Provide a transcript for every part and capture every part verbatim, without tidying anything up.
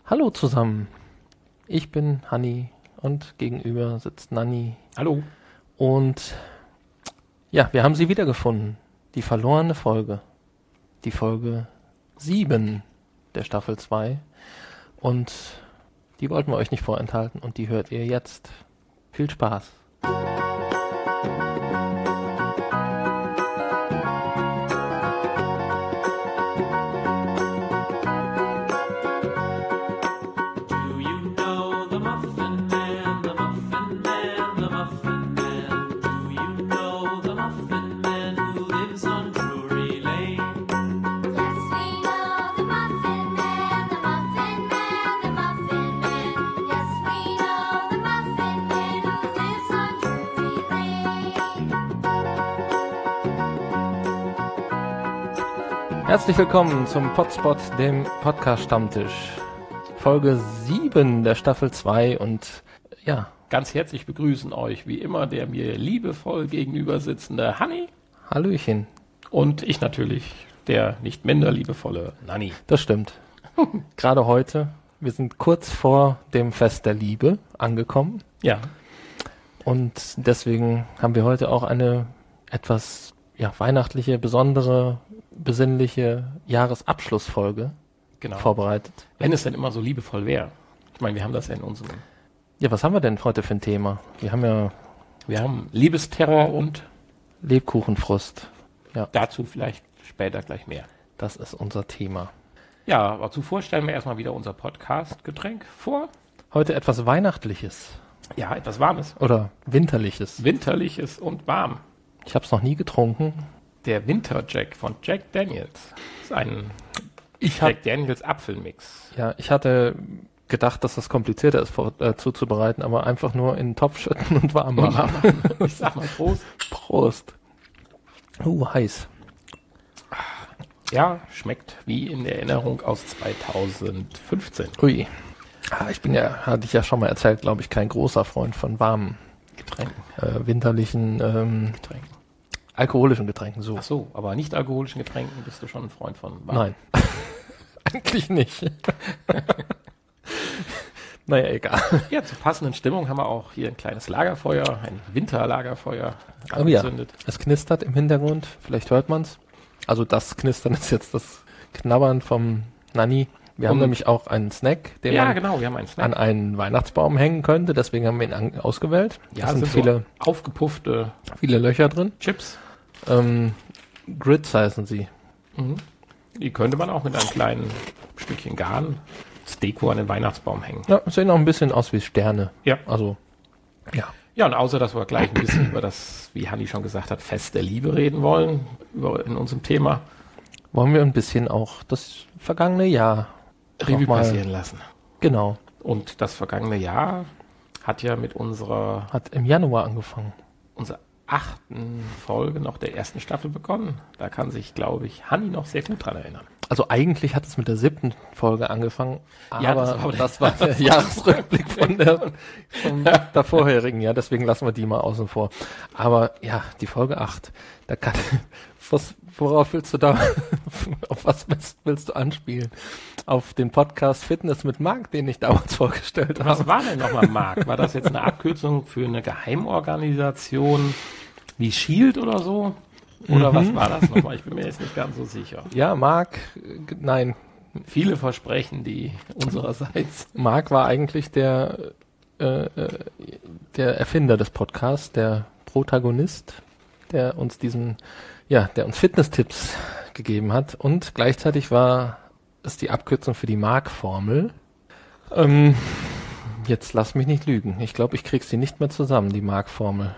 Hallo zusammen, ich bin Hanni und gegenüber sitzt Nanni. Hallo. Und ja, wir haben sie wiedergefunden, die verlorene Folge, die Folge sieben der Staffel zwei und die wollten wir euch nicht vorenthalten und die hört ihr jetzt. Viel Spaß! Herzlich willkommen zum Podspot, dem Podcast-Stammtisch. Folge sieben der Staffel zwei und ja. Ganz herzlich begrüßen euch wie immer der mir liebevoll gegenüber sitzende Hanni. Hallöchen. Und ich natürlich, der nicht minder liebevolle Nanni. Das stimmt. Gerade heute, wir sind kurz vor dem Fest der Liebe angekommen. Ja. Und deswegen haben wir heute auch eine etwas ja, weihnachtliche, besondere, besinnliche Jahresabschlussfolge genau. vorbereitet. Wenn es denn immer so liebevoll wäre. Ich meine, wir haben das ja in unserem... Ja, was haben wir denn heute für ein Thema? Wir haben ja... Wir haben Liebesterror und... Lebkuchenfrust. Ja. Dazu vielleicht später gleich mehr. Das ist unser Thema. Ja, aber zuvor stellen wir erstmal wieder unser Podcast-Getränk vor. Heute etwas Weihnachtliches. Ja, etwas Warmes. Oder Winterliches. Winterliches und warm. Ich habe es noch nie getrunken. Der Winter Jack von Jack Daniels. Das ist ein ich Jack hab, Daniels Apfelmix. Ja, ich hatte gedacht, dass das komplizierter ist vor, äh, zuzubereiten, aber einfach nur in den Topf schütten und warm machen. Ich sag mal Prost. Prost. Uh, heiß. Ja, schmeckt wie in Erinnerung aus zweitausendfünfzehn. Ui. Ah, ich bin ja, hatte ich ja schon mal erzählt, glaube ich, kein großer Freund von warmen Getränken. Äh, winterlichen ähm, Getränken. Alkoholischen Getränken, so. Ach so, aber nicht alkoholischen Getränken bist du schon ein Freund von warm. Nein. Eigentlich nicht. Naja, egal. Ja, zur passenden Stimmung haben wir auch hier ein kleines Lagerfeuer, ein Winterlagerfeuer angezündet. Oh ja, es knistert im Hintergrund, vielleicht hört man es. Also das Knistern ist jetzt das Knabbern vom Nanni. Wir haben nämlich auch einen Snack, den ja, man genau, wir haben einen Snack. an einen Weihnachtsbaum hängen könnte, deswegen haben wir ihn an, ausgewählt. Ja, da sind, sind viele so aufgepuffte viele Löcher drin. Chips. Ähm, Grits heißen sie. Mhm. Die könnte man auch mit einem kleinen Stückchen Garn als Deko an den Weihnachtsbaum hängen. Ja, sehen auch ein bisschen aus wie Sterne. Ja. Also, ja. Ja, und außer, dass wir gleich ein bisschen über das, wie Hanni schon gesagt hat, Fest der Liebe reden wollen, über, in unserem Thema. Wollen wir ein bisschen auch das vergangene Jahr Revue passieren lassen. Genau. Und das vergangene Jahr hat ja mit unserer... Hat im Januar angefangen. Unserer achten Folge noch der ersten Staffel begonnen. Da kann sich, glaube ich, Hanni noch sehr gut dran erinnern. Also eigentlich hat es mit der siebten Folge angefangen, ja, aber das war, das war der Jahresrückblick von der, vom der vorherigen, ja, deswegen lassen wir die mal außen vor. Aber ja, die Folge acht, da kann, was, worauf willst du da, auf was willst, willst du anspielen? Auf den Podcast Fitness mit Marc, den ich damals vorgestellt habe. Was war denn nochmal Marc? War das jetzt eine Abkürzung für eine Geheimorganisation wie Shield oder so? Oder mhm. was war das nochmal? Ich bin mir jetzt nicht ganz so sicher. Ja, Marc, äh, nein. Viele Versprechen, die unsererseits... Marc war eigentlich der, äh, der Erfinder des Podcasts, der Protagonist, der uns diesen, ja, der uns Fitness-Tipps gegeben hat. Und gleichzeitig war es die Abkürzung für die Marc-Formel. Ähm, jetzt lass mich nicht lügen. Ich glaube, ich krieg sie nicht mehr zusammen, die Marc-Formel.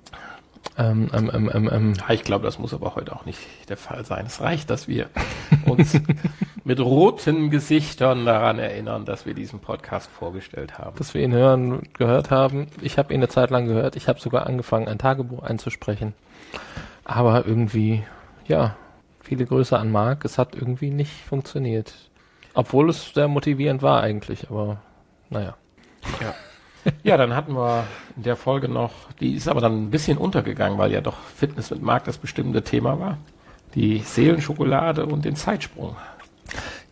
Ähm, ähm, ähm, ähm, ähm. Ja, ich glaube, das muss aber heute auch nicht der Fall sein. Es reicht, dass wir uns mit roten Gesichtern daran erinnern, dass wir diesen Podcast vorgestellt haben. Dass wir ihn hören, gehört haben. Ich habe ihn eine Zeit lang gehört. Ich habe sogar angefangen, ein Tagebuch einzusprechen. Aber irgendwie, ja, viele Grüße an Marc. Es hat irgendwie nicht funktioniert. Obwohl es sehr motivierend war eigentlich, aber naja. Ja. Ja, dann hatten wir in der Folge noch, die ist aber dann ein bisschen untergegangen, weil ja doch Fitness mit Marc das bestimmende Thema war. Die Seelenschokolade und den Zeitsprung.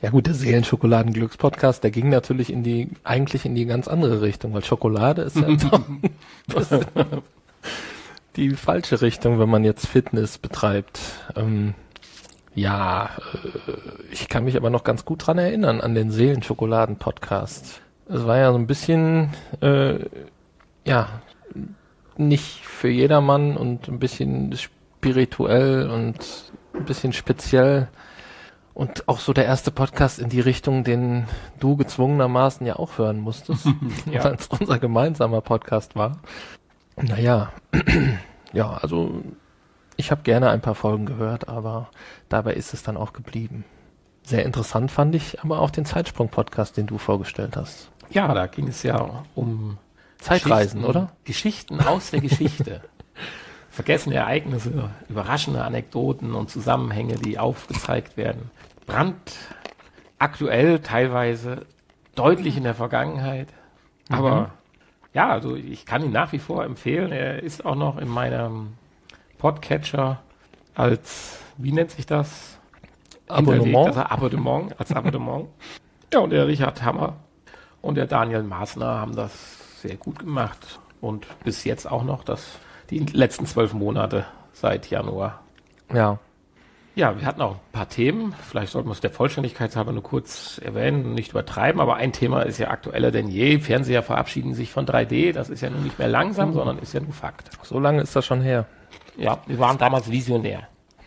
Ja gut, der Seelenschokoladen-Glücks-Podcast, der ging natürlich in die, eigentlich in die ganz andere Richtung, weil Schokolade ist ja das, die falsche Richtung, wenn man jetzt Fitness betreibt. Ähm, ja, äh, ich kann mich aber noch ganz gut dran erinnern an den Seelenschokoladen-Podcast. Es war ja so ein bisschen, äh, ja, nicht für jedermann und ein bisschen spirituell und ein bisschen speziell. Und auch so der erste Podcast in die Richtung, den du gezwungenermaßen ja auch hören musstest, ja. Weil es unser gemeinsamer Podcast war. Naja, ja, also ich habe gerne ein paar Folgen gehört, aber dabei ist es dann auch geblieben. Sehr interessant fand ich aber auch den Zeitsprung-Podcast, den du vorgestellt hast. Ja, da ging es ja um Zeitreisen, Geschichten, oder? Geschichten aus der Geschichte. Vergessene Ereignisse, überraschende Anekdoten und Zusammenhänge, die aufgezeigt werden. Brandaktuell, teilweise deutlich in der Vergangenheit. Mhm. Aber ja, also ich kann ihn nach wie vor empfehlen. Er ist auch noch in meinem Podcatcher als, wie nennt sich das? Abonnement. Also Abonnement, als Abonnement. Ja, und der Richard Hammer und der Daniel Maßner haben das sehr gut gemacht. Und bis jetzt auch noch das, die letzten zwölf Monate seit Januar. Ja. Ja, wir hatten auch ein paar Themen. Vielleicht sollten wir es der Vollständigkeit halber nur kurz erwähnen, nicht übertreiben. Aber ein Thema ist ja aktueller denn je. Fernseher verabschieden sich von drei D. Das ist ja nun nicht mehr langsam, mhm. sondern ist ja nur Fakt. So lange ist das schon her. Ja, wir waren damals visionär.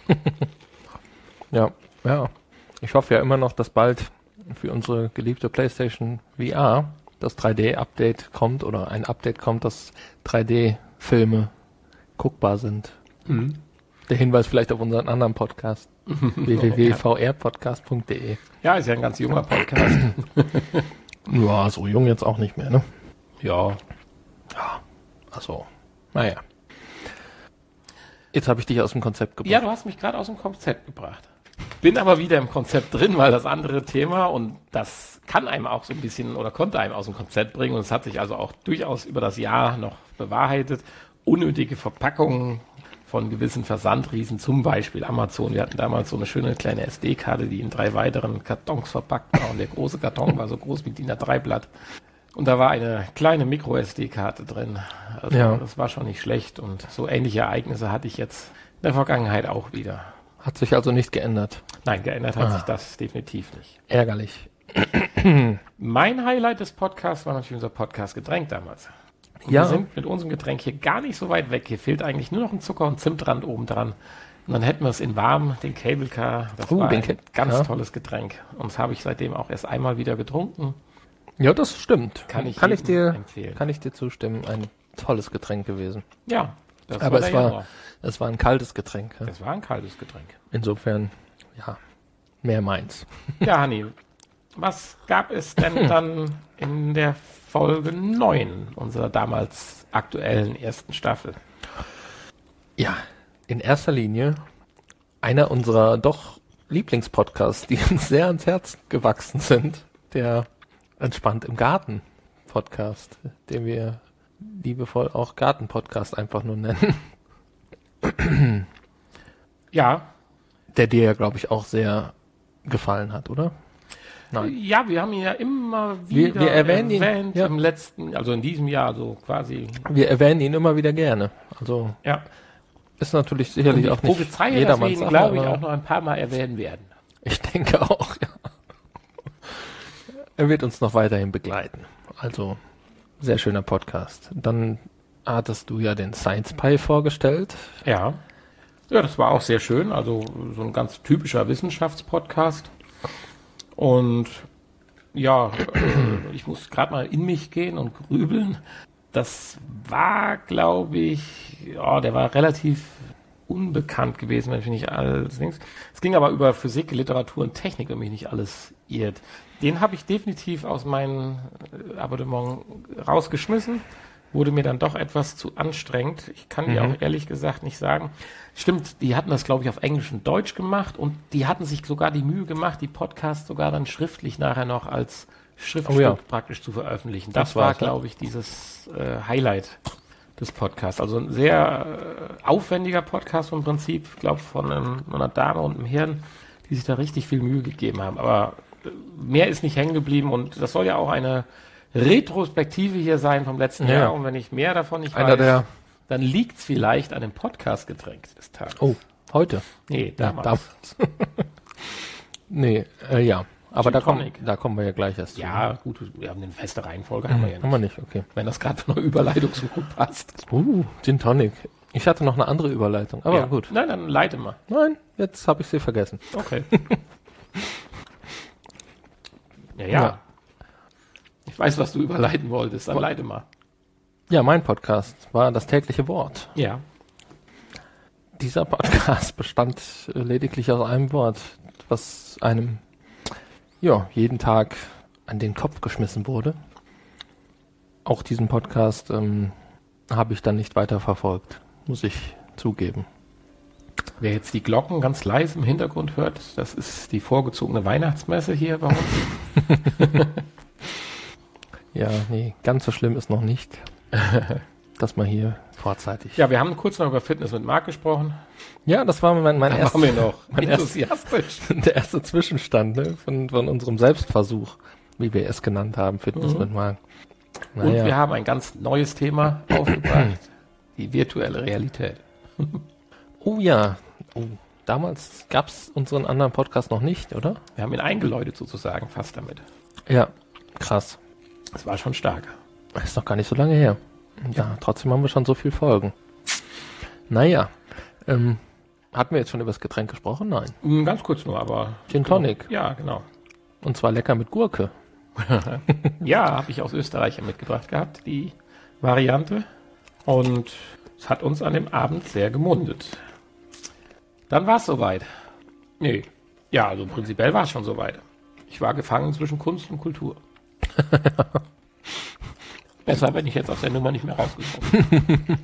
Ja, ja. Ich hoffe ja immer noch, dass bald für unsere geliebte PlayStation V R das drei D-Update kommt oder ein Update kommt, dass drei D-Filme guckbar sind. Mhm. Der Hinweis vielleicht auf unseren anderen Podcast. w w w punkt v r podcast punkt d e. Ja, ist ja ein ganz junger Podcast. Ja, so jung jetzt auch nicht mehr, ne? Ja. Ja, also, naja. Jetzt habe ich dich aus dem Konzept gebracht. Ja, du hast mich gerade aus dem Konzept gebracht. Bin aber wieder im Konzept drin, weil das andere Thema, und das kann einem auch so ein bisschen oder konnte einem aus dem Konzept bringen, und es hat sich also auch durchaus über das Jahr noch bewahrheitet, unnötige Verpackungen von gewissen Versandriesen, zum Beispiel Amazon. Wir hatten damals so eine schöne kleine S D-Karte, die in drei weiteren Kartons verpackt war, und der große Karton war so groß wie D I N A drei Blatt. Und da war eine kleine Micro-S D-Karte drin. Also ja. Das war schon nicht schlecht, und so ähnliche Ereignisse hatte ich jetzt in der Vergangenheit auch wieder. Hat sich also nicht geändert? Nein, geändert hat ah. sich das definitiv nicht. Ärgerlich. Mein Highlight des Podcasts war natürlich unser Podcast Getränk damals. Und ja. Wir sind mit unserem Getränk hier gar nicht so weit weg. Hier fehlt eigentlich nur noch ein Zucker- und Zimtrand oben dran. Und dann hätten wir es in warm, den Cable Car. Das uh, war ein Ke- ganz ja. tolles Getränk. Und das habe ich seitdem auch erst einmal wieder getrunken. Ja, das stimmt. Kann ich, kann ich dir empfehlen. Kann ich dir zustimmen. Ein tolles Getränk gewesen. Ja. Das Aber war es war, Januar. es war ein kaltes Getränk. Ja. Es war ein kaltes Getränk. Insofern, ja, mehr meins. Ja, Hanni, was gab es denn dann in der Folge neun unserer damals aktuellen ersten Staffel? Ja, in erster Linie einer unserer doch Lieblingspodcasts, die uns sehr ans Herz gewachsen sind, der Entspannt im Garten Podcast, den wir liebevoll auch Garten-Podcast einfach nur nennen. Ja. Der dir ja, glaube ich, auch sehr gefallen hat, oder? Nein. Ja, wir haben ihn ja immer wieder wir, wir erwähnen erwähnt ihn, ja. im letzten, also in diesem Jahr so quasi. Wir erwähnen ihn immer wieder gerne. Also ja. Ist natürlich sicherlich auch nicht jedermanns jedermanns Sache, glaube ich, auch noch ein paar Mal erwähnen werden. Ich denke auch, ja. Er wird uns noch weiterhin begleiten. Also, sehr schöner Podcast. Dann hattest du ja den Science Pie vorgestellt. Ja. Ja, das war auch sehr schön. Also, so ein ganz typischer Wissenschaftspodcast. Und ja, ich muss gerade mal in mich gehen und grübeln. Das war, glaube ich, ja, der war relativ unbekannt gewesen, wenn ich nicht alles links. Es ging aber über Physik, Literatur und Technik, wenn mich nicht alles irrt. Den habe ich definitiv aus meinem Abonnement rausgeschmissen. Wurde mir dann doch etwas zu anstrengend. Ich kann dir Mhm. auch ehrlich gesagt nicht sagen. Stimmt, die hatten das, glaube ich, auf Englisch und Deutsch gemacht, und die hatten sich sogar die Mühe gemacht, die Podcasts sogar dann schriftlich nachher noch als Schriftstück Oh ja. praktisch zu veröffentlichen. Das, Das war, war's, ja. glaube ich, dieses äh, Highlight des Podcasts. Also ein sehr äh, aufwendiger Podcast im Prinzip, ich glaube von einem, einer Dame und einem Herrn, die sich da richtig viel Mühe gegeben haben. Aber mehr ist nicht hängen geblieben und das soll ja auch eine Retrospektive hier sein vom letzten Ja. Jahr und wenn ich mehr davon nicht Einer weiß, der, dann liegt es vielleicht an dem Podcast-Getränk des Tages. oh, heute. Nee, Ja, damals. damals. nee, äh, ja. Aber Gin da kommen, Tonic. da kommen wir ja gleich erst zu. Ja, gut, wir haben eine feste Reihenfolge, haben wir ja Haben wir nicht. nicht, okay. Wenn das gerade von der Überleitung so gut passt. Uh, Gin Tonic. Ich hatte noch eine andere Überleitung, aber ja. gut. Nein, dann leite mal. Nein, jetzt habe ich sie vergessen. Okay. ja, ja, Ja. Ich weiß, was du überleiten wolltest, dann leite mal. Ja, mein Podcast war das tägliche Wort. Ja. Dieser Podcast bestand äh, lediglich aus einem Wort, was einem ja jeden Tag an den Kopf geschmissen wurde. Auch diesen Podcast ähm, habe ich dann nicht weiter verfolgt, muss ich zugeben. Wer jetzt die Glocken ganz leise im Hintergrund hört, das ist die vorgezogene Weihnachtsmesse hier bei uns. Ja, nee, ganz so schlimm ist noch nicht, dass man hier vorzeitig... Ja, wir haben kurz noch über Fitness mit Marc gesprochen. Ja, das war mein, mein Da erster... waren wir noch mein erst- enthusiastisch. Der erste Zwischenstand, ne, von, von unserem Selbstversuch, wie wir es genannt haben, Fitness Mhm. mit Marc. Und wir Naja, haben ein ganz neues Thema aufgebracht. Die virtuelle Realität. oh ja, oh, damals gab es unseren anderen Podcast noch nicht, oder? Wir haben ihn eingeläutet sozusagen fast damit. Ja, krass. Das war schon stark. Das ist noch gar nicht so lange her. Ja, trotzdem haben wir schon so viel Folgen. Naja, ähm, hatten wir jetzt schon über das Getränk gesprochen? Nein. Mm, Ganz kurz nur, aber... Gin Tonic. Ja, genau. Und zwar lecker mit Gurke. Ja, habe ich aus Österreich mitgebracht gehabt, die Variante. Und es hat uns an dem Abend sehr gemundet. Dann war es soweit. Nee. Ja, also prinzipiell war es schon soweit. Ich war gefangen zwischen Kunst und Kultur. Besser, wenn ich jetzt aus der Nummer nicht mehr rausgekommen.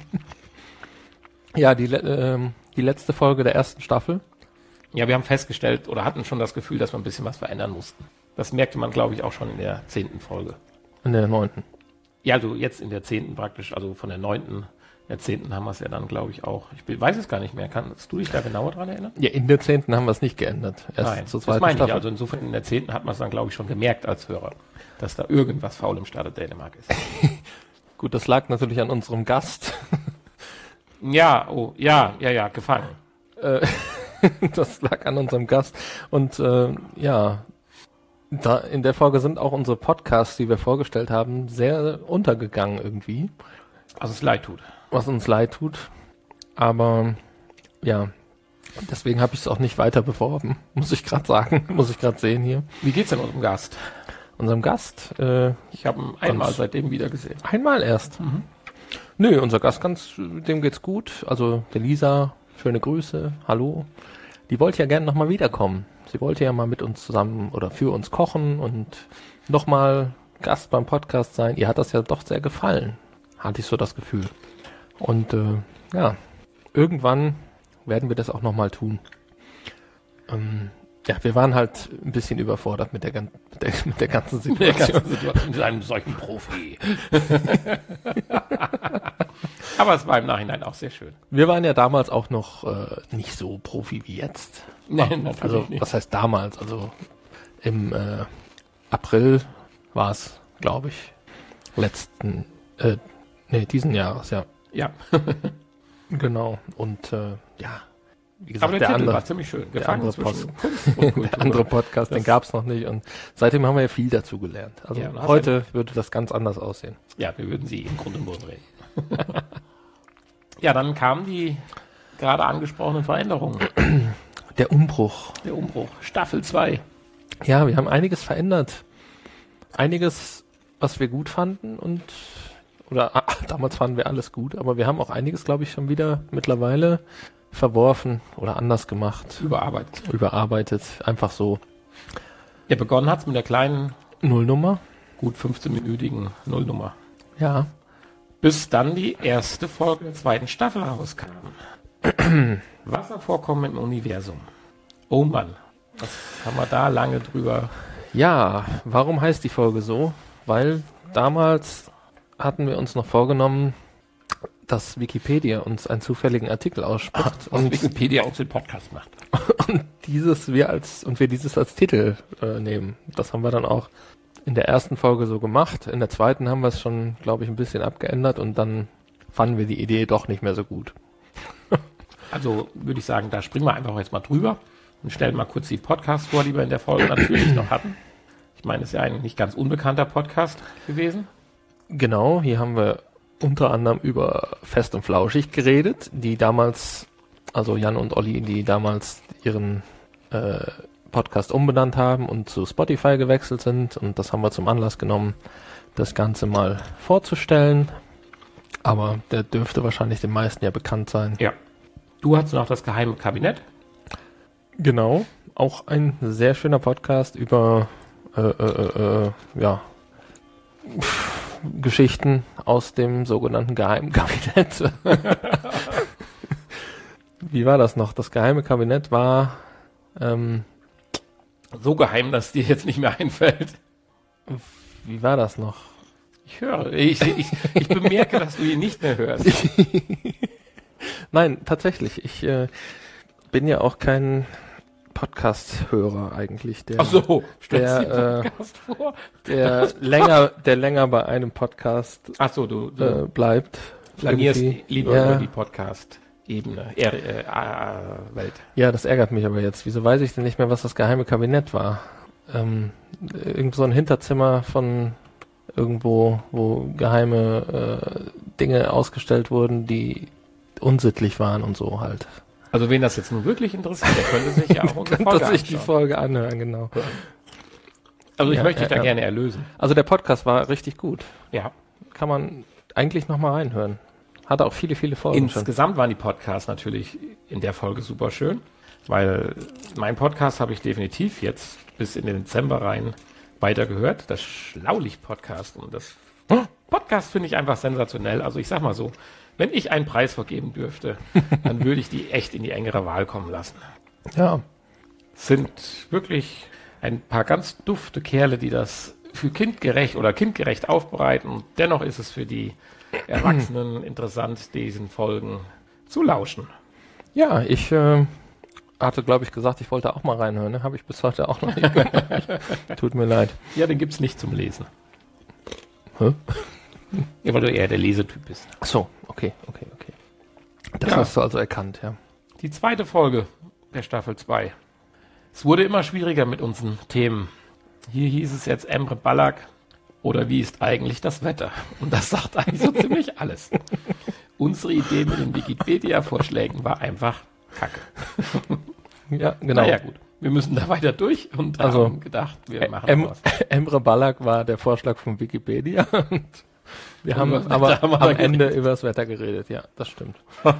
Ja, die, le- ähm, die letzte Folge der ersten Staffel. Ja, wir haben festgestellt oder hatten schon das Gefühl, dass wir ein bisschen was verändern mussten. Das merkte man, glaube ich, auch schon in der zehnten Folge. In der neunten. Ja, also jetzt in der zehnten praktisch, also von der neunten, der zehnten haben wir es ja dann, glaube ich, auch. Ich be- weiß es gar nicht mehr. Kannst du dich da genauer dran erinnern? Ja, in der zehnten haben wir es nicht geändert. Erst Nein, zur das zweiten meine ich. Staffel. Also insofern in der zehnten hat man es dann, glaube ich, schon gemerkt als Hörer, dass da irgendwas faul im Staate Dänemark ist. Gut, das lag natürlich an unserem Gast. Ja, oh, ja, ja, ja, gefangen. Äh, das lag an unserem Gast. Und äh, ja, da in der Folge sind auch unsere Podcasts, die wir vorgestellt haben, sehr untergegangen irgendwie. Also es leid tut. Was uns leid tut. Aber ja, deswegen habe ich es auch nicht weiter beworben, muss ich gerade sagen, muss ich gerade sehen hier. Wie geht's denn unserem Gast? Unserem Gast, äh, Ich habe ihn einmal Ganz- seitdem wieder gesehen. einmal erst. Nö, unser Gast ganz, dem geht's gut. Also der Lisa, schöne Grüße, hallo. Die wollte ja gerne nochmal wiederkommen. Sie wollte ja mal mit uns zusammen oder für uns kochen und nochmal Gast beim Podcast sein. Ihr hat das ja doch sehr gefallen, hatte ich so das Gefühl. Und äh, ja, irgendwann werden wir das auch nochmal tun. Ähm, ja, wir waren halt ein bisschen überfordert mit der, gan- mit der, mit der ganzen Situation. Mit einem solchen Profi. Aber es war im Nachhinein auch sehr schön. Wir waren ja damals auch noch äh, nicht so Profi wie jetzt. Nein, natürlich Also, nicht. was heißt damals? Also im äh, April war es, glaube ich, letzten, äh, nee, diesen Jahres, ja. Ja, Genau. Und äh, ja, wie gesagt, aber der, der, Titel andere, war ziemlich schön. der andere zwischen Post- Kunst und Kultur. der andere Podcast, den Das- gab es noch nicht. Und seitdem haben wir ja viel dazu gelernt. Also Ja, du hast heute würde das ganz anders aussehen. Ja, wir würden sie im Grunde und Boden reden. Ja, dann kamen die gerade angesprochenen Veränderungen. Der Umbruch. Der Umbruch. Staffel zwei. Ja, wir haben einiges verändert. Einiges, was wir gut fanden und oder ah, damals fanden wir alles gut, aber wir haben auch einiges, glaube ich, schon wieder mittlerweile verworfen oder anders gemacht, Überarbeitet. überarbeitet, einfach so Ja, begonnen hat's mit der kleinen, Nullnummer. gut fünfzehnminütigen Nullnummer. Ja, Bis dann die erste Folge der zweiten Staffel rauskam. Wasservorkommen im Universum. Oh Mann, was haben wir da lange drüber? ja. Warum heißt die Folge so? Weil damals hatten wir uns noch vorgenommen, dass Wikipedia uns einen zufälligen Artikel ausspricht Was und Wikipedia auch den Podcast macht. und dieses wir als und wir dieses als Titel äh, nehmen. Das haben wir dann auch in der ersten Folge so gemacht. In der zweiten haben wir es schon, glaube ich, ein bisschen abgeändert und dann fanden wir die Idee doch nicht mehr so gut. Also würde ich sagen, da springen wir einfach jetzt mal drüber und stellen mal kurz die Podcasts vor, die wir in der Folge natürlich noch hatten. Ich meine, es ist ja ein nicht ganz unbekannter Podcast gewesen. Genau, hier haben wir unter anderem über Fest und Flauschig geredet, die damals, also Jan und Olli, die damals ihren äh, Podcast umbenannt haben und zu Spotify gewechselt sind. Und das haben wir zum Anlass genommen, das Ganze mal vorzustellen. Aber der dürfte wahrscheinlich den meisten ja bekannt sein. Ja. Du hast noch das geheime Kabinett. Genau, auch ein sehr schöner Podcast über äh, äh, äh, ja, Geschichten aus dem sogenannten geheimen Kabinett. Wie war das noch? Das geheime Kabinett war ähm, so geheim, dass dir jetzt nicht mehr einfällt. Wie war das noch? Ich höre, ich, ich, ich bemerke, dass du ihn nicht mehr hörst. Nein, tatsächlich. Ich äh, bin ja auch kein Podcast-Hörer eigentlich, der, Ach so, der, den Podcast äh, vor? der länger, der länger bei einem Podcast Ach so, du, du äh, bleibt. flanierst irgendwie. lieber Ja. über die Podcast-Ebene, äh, äh, Welt. Ja, das ärgert mich aber jetzt. Wieso weiß ich denn nicht mehr, was das geheime Kabinett war? Ähm, irgend so ein Hinterzimmer von irgendwo, wo geheime äh, Dinge ausgestellt wurden, die unsittlich waren und so halt. Also wen das jetzt nun wirklich interessiert, der könnte sich ja auch unsere Folge Könnte sich die anschauen. Folge anhören, genau. Also ich Ja, möchte dich ja, da ja. gerne erlösen. Also der Podcast war richtig gut. Ja. Kann man eigentlich noch mal reinhören. Hatte auch viele, viele Folgen schon. Insgesamt waren die Podcasts natürlich in der Folge super schön, weil mein Podcast habe ich definitiv jetzt bis in den Dezember rein weitergehört. Das Schlaulicht-Podcast. Und das Podcast finde ich einfach sensationell. Also ich sag mal so, wenn ich einen Preis vergeben dürfte, dann würde ich die echt in die engere Wahl kommen lassen. Ja, Es sind wirklich ein paar ganz dufte Kerle, die das für kindgerecht oder kindgerecht aufbereiten. Und dennoch ist es für die Erwachsenen interessant, diesen Folgen zu lauschen. ja, ich äh, hatte, glaube ich, gesagt, ich wollte auch mal reinhören. Ne? Habe ich bis heute auch noch nicht mehr. Tut mir leid. Ja, den gibt's nicht zum Lesen. Hä? Ja, weil du eher der Lesetyp bist. Ach so, okay, okay, okay. Das Ja. hast du also erkannt, ja. Die zweite Folge der Staffel zwei. Es wurde immer schwieriger mit unseren Themen. Hier hieß es jetzt Emre Ballack oder wie ist eigentlich das Wetter? Und das sagt eigentlich so ziemlich alles. Unsere Idee mit den Wikipedia-Vorschlägen war einfach Kacke. Ja, genau. Naja, gut. Wir müssen da weiter durch und Also, haben gedacht, wir machen Em was. Emre Ballack war der Vorschlag von Wikipedia. Und wir haben Über das aber Wetter haben wir am da Ende geredet. über das Wetter geredet. Ja, das stimmt.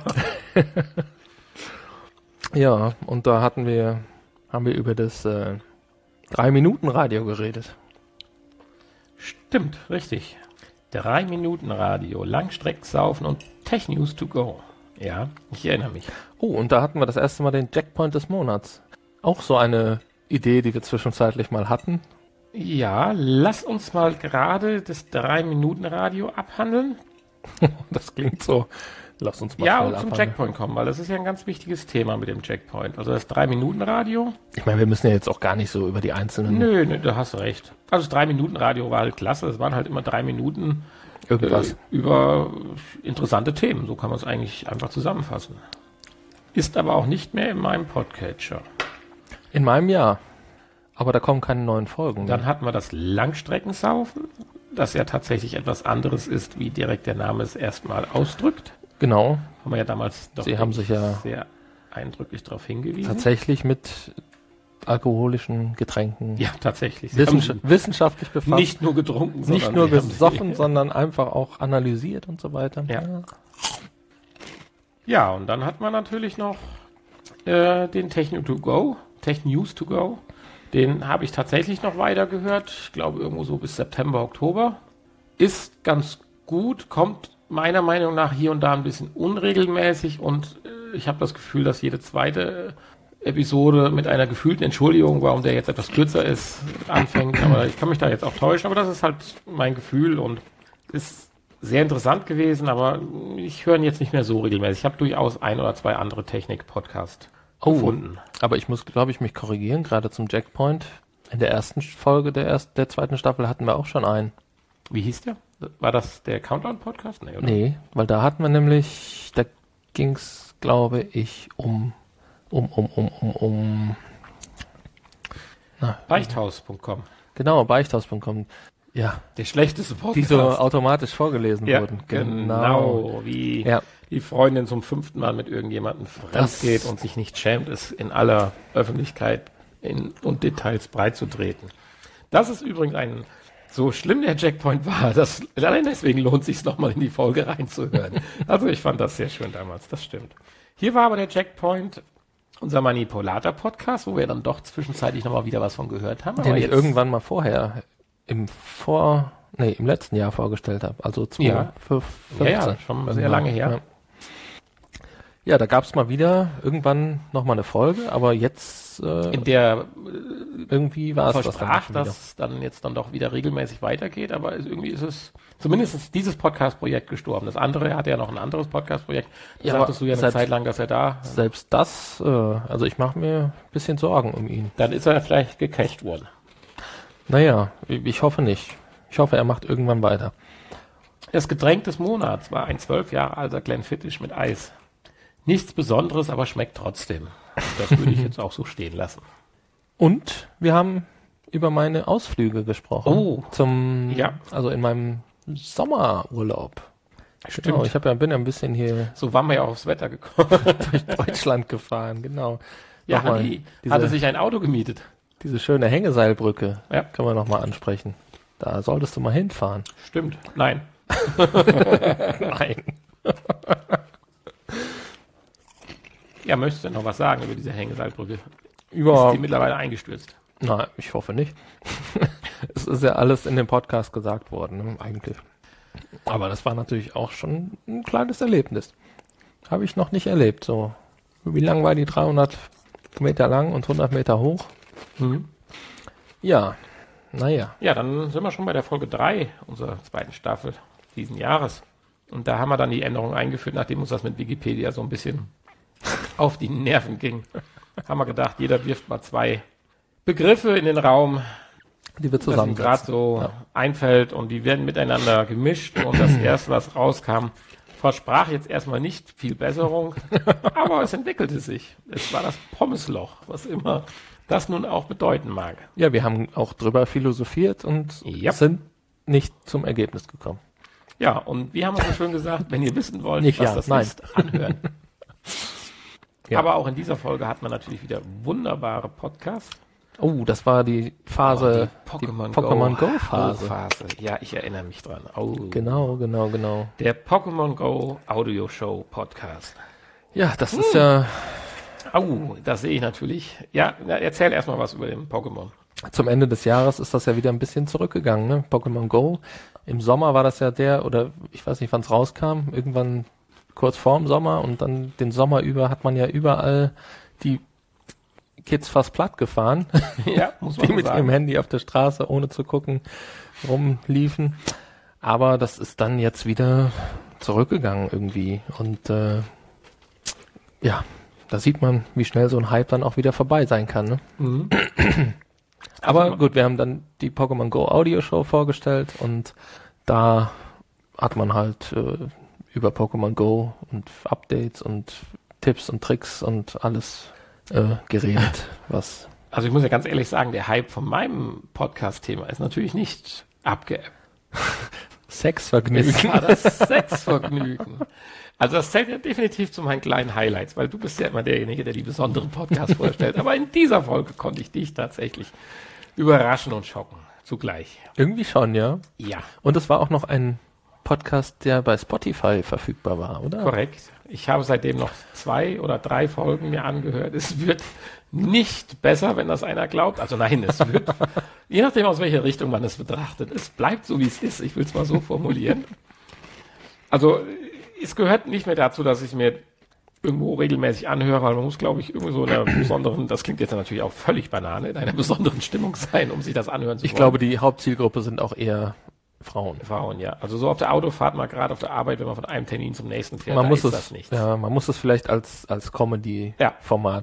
Ja, und da hatten wir, haben wir über das äh, Drei-Minuten-Radio geredet. Stimmt, richtig. Drei Minuten Radio, Langstrecksaufen und Tech News to go. Ja, ich erinnere mich. Oh, und da hatten wir das erste Mal den Jackpoint des Monats. Auch so eine Idee, die wir zwischenzeitlich mal hatten. Ja, lass uns mal gerade das Drei-Minuten-Radio abhandeln. Das klingt so. Lass uns mal Ja, schnell und zum abhandeln. Checkpoint kommen, weil das ist ja ein ganz wichtiges Thema mit dem Checkpoint. Also das Drei-Minuten-Radio. Ich meine, wir müssen ja jetzt auch gar nicht so über die einzelnen Nö, nö, da hast du recht. Also das Drei-Minuten-Radio war halt klasse. Es waren halt immer drei Minuten irgendwas. äh, über interessante Themen. So kann man es eigentlich einfach zusammenfassen. Ist aber auch nicht mehr in meinem Podcatcher. In meinem Jahr. Aber da kommen keine neuen Folgen. Dann hatten wir das Langstreckensaufen, das ja tatsächlich etwas anderes ist, wie direkt der Name es erstmal ausdrückt. Genau. Haben wir ja damals doch Sie haben sich ja sehr eindrücklich darauf hingewiesen. tatsächlich mit alkoholischen Getränken Ja, tatsächlich. Sie wissenschaft haben wissenschaftlich befasst. nicht nur getrunken, nicht sondern nur sie haben gesoffen, sich- sondern einfach auch analysiert und so weiter. Ja. Ja, und dann hat man natürlich noch äh, den Tech News to go, Tech News to go. Den habe ich tatsächlich noch weiter gehört. Ich glaube irgendwo so bis September, Oktober. Ist ganz gut, kommt meiner Meinung nach hier und da ein bisschen unregelmäßig und äh, ich habe das Gefühl, dass jede zweite Episode mit einer gefühlten Entschuldigung, warum der jetzt etwas kürzer ist, anfängt. Aber ich kann mich da jetzt auch täuschen. Aber das ist halt mein Gefühl und ist sehr interessant gewesen. Aber ich höre ihn jetzt nicht mehr so regelmäßig. Ich habe durchaus ein oder zwei andere Technik-Podcasts oh, gefunden. Aber ich muss, glaube ich, mich korrigieren, gerade zum Jackpoint. In der ersten Folge der ersten, der zweiten Staffel hatten wir auch schon einen. Wie hieß der? War das der Countdown-Podcast? Nee, oder? Nee, weil da hatten wir nämlich, da ging's, glaube ich, um, um, um, um, um, um, na, Beichthaus Punkt com. Genau, Beichthaus Punkt com. Ja. Der schlechteste Podcast. Die so automatisch vorgelesen ja, wurden. Genau. Wie ja. die Freundin zum fünften Mal mit irgendjemandem fremd geht und sich nicht schämt, es in aller Öffentlichkeit in, und Details breit zu treten. Das ist übrigens ein, so schlimm der Jackpoint war, dass allein deswegen lohnt es sich nochmal in die Folge reinzuhören. Also ich fand das sehr schön damals, das stimmt. Hier war aber der Jackpoint unser Manipulator-Podcast, wo wir dann doch zwischenzeitlich nochmal wieder was von gehört haben. Den ich irgendwann mal vorher im Vor, nee, im letzten Jahr vorgestellt habe. Also ja. zweitausendfünfzehn. Ja, ja, schon sehr lange her. Ja, ja da gab es mal wieder irgendwann nochmal eine Folge, aber jetzt äh, in der irgendwie war es das versprach, dass es dann jetzt dann doch wieder regelmäßig weitergeht, aber es, irgendwie ist es, zumindest ist dieses Podcast-Projekt gestorben. Das andere hatte ja noch ein anderes Podcast-Projekt. Da ja, sagtest du ja eine selbst, Zeit lang, dass er da... Selbst das, äh, also ich mache mir ein bisschen Sorgen um ihn. Dann ist er vielleicht gecasht worden. Naja, ich hoffe nicht. Ich hoffe, er macht irgendwann weiter. Das Getränk des Monats war ein zwölf Jahre alter Glenfiddich mit Eis. Nichts Besonderes, aber schmeckt trotzdem. Das würde ich jetzt auch so stehen lassen. Und wir haben über meine Ausflüge gesprochen. Oh. Zum, ja. Also in meinem Sommerurlaub. Stimmt. Genau, ich habe ja, bin ja ein bisschen hier so waren wir ja auch aufs Wetter gekommen. durch Deutschland gefahren, genau. Ja, Nochmal Andi diese, hatte sich ein Auto gemietet. Diese schöne Hängeseilbrücke, ja. können wir nochmal ansprechen. Da solltest du mal hinfahren. Stimmt, nein. Nein. Ja, möchtest du noch was sagen über diese Hängeseilbrücke? Über, ist die mittlerweile eingestürzt? Na, ich hoffe nicht. Es ist ja alles in dem Podcast gesagt worden, ne, eigentlich. Aber das war natürlich auch schon ein kleines Erlebnis. Habe ich noch nicht erlebt. So, wie lang war die? dreihundert Meter lang und hundert Meter hoch? Mhm. Ja, naja. Ja, dann sind wir schon bei der Folge drei unserer zweiten Staffel diesen Jahres. Und da haben wir dann die Änderung eingeführt, nachdem uns das mit Wikipedia so ein bisschen auf die Nerven ging. Haben wir gedacht, jeder wirft mal zwei Begriffe in den Raum, die wir zusammen gerade so ja. einfällt und die werden miteinander gemischt und das erste, was rauskam, versprach jetzt erstmal nicht viel Besserung, aber es entwickelte sich. Es war das Pommesloch, was immer das nun auch bedeuten mag. Ja, wir haben auch drüber philosophiert und ja. sind nicht zum Ergebnis gekommen. Ja, und wir haben auch so schön gesagt, wenn ihr wissen wollt, nicht was ja, das nein. ist, anhören. Ja. Aber auch in dieser Folge hat man natürlich wieder wunderbare Podcasts. Oh, das war die Phase, oh, die Pokémon, die Pokémon Go, Go Phase. Phase. Ja, ich erinnere mich dran. Oh. Genau, genau, genau. Der Pokémon Go Audio Show Podcast. Ja, das hm. ist ja... Oh, das sehe ich natürlich. Ja, erzähl erstmal was über den Pokémon. Zum Ende des Jahres ist das ja wieder ein bisschen zurückgegangen, ne? Pokémon Go. Im Sommer war das ja der, oder ich weiß nicht, wann es rauskam, irgendwann kurz vorm Sommer und dann den Sommer über hat man ja überall die Kids fast platt gefahren, ja, muss man die mit sagen. ihrem Handy auf der Straße, ohne zu gucken, rumliefen. Aber das ist dann jetzt wieder zurückgegangen irgendwie. Und äh, ja, da sieht man, wie schnell so ein Hype dann auch wieder vorbei sein kann. Ne? Mhm. Aber also, gut, wir haben dann die Pokémon Go Audio Show vorgestellt und da hat man halt äh, über Pokémon Go und Updates und Tipps und Tricks und alles äh, geredet, was... Also ich muss ja ganz ehrlich sagen, der Hype von meinem Podcast-Thema ist natürlich nicht abgeebbt. Sexvergnügen. Es war das Sexvergnügen. Also das zählt ja definitiv zu meinen kleinen Highlights, weil du bist ja immer derjenige, der die besonderen Podcasts vorstellt. Aber in dieser Folge konnte ich dich tatsächlich überraschen und schocken zugleich. Irgendwie schon, ja. Ja. Und es war auch noch ein Podcast, der bei Spotify verfügbar war, oder? Korrekt. Ich habe seitdem noch zwei oder drei Folgen mir angehört. Es wird nicht besser, wenn das einer glaubt. Also nein, es wird, je nachdem aus welcher Richtung man es betrachtet, es bleibt so, wie es ist. Ich will es mal so formulieren. Also es gehört nicht mehr dazu, dass ich mir irgendwo regelmäßig anhöre, weil man muss, glaube ich, irgendwie so in einer besonderen, das klingt jetzt natürlich auch völlig Banane, in einer besonderen Stimmung sein, um sich das anhören zu Ich wollen. glaube, die Hauptzielgruppe sind auch eher Frauen. Frauen, ja. Also so auf der Autofahrt mal gerade auf der Arbeit, wenn man von einem Termin zum nächsten fährt, man da muss ist es, das nicht. Ja, man muss es vielleicht als, als Comedy-Format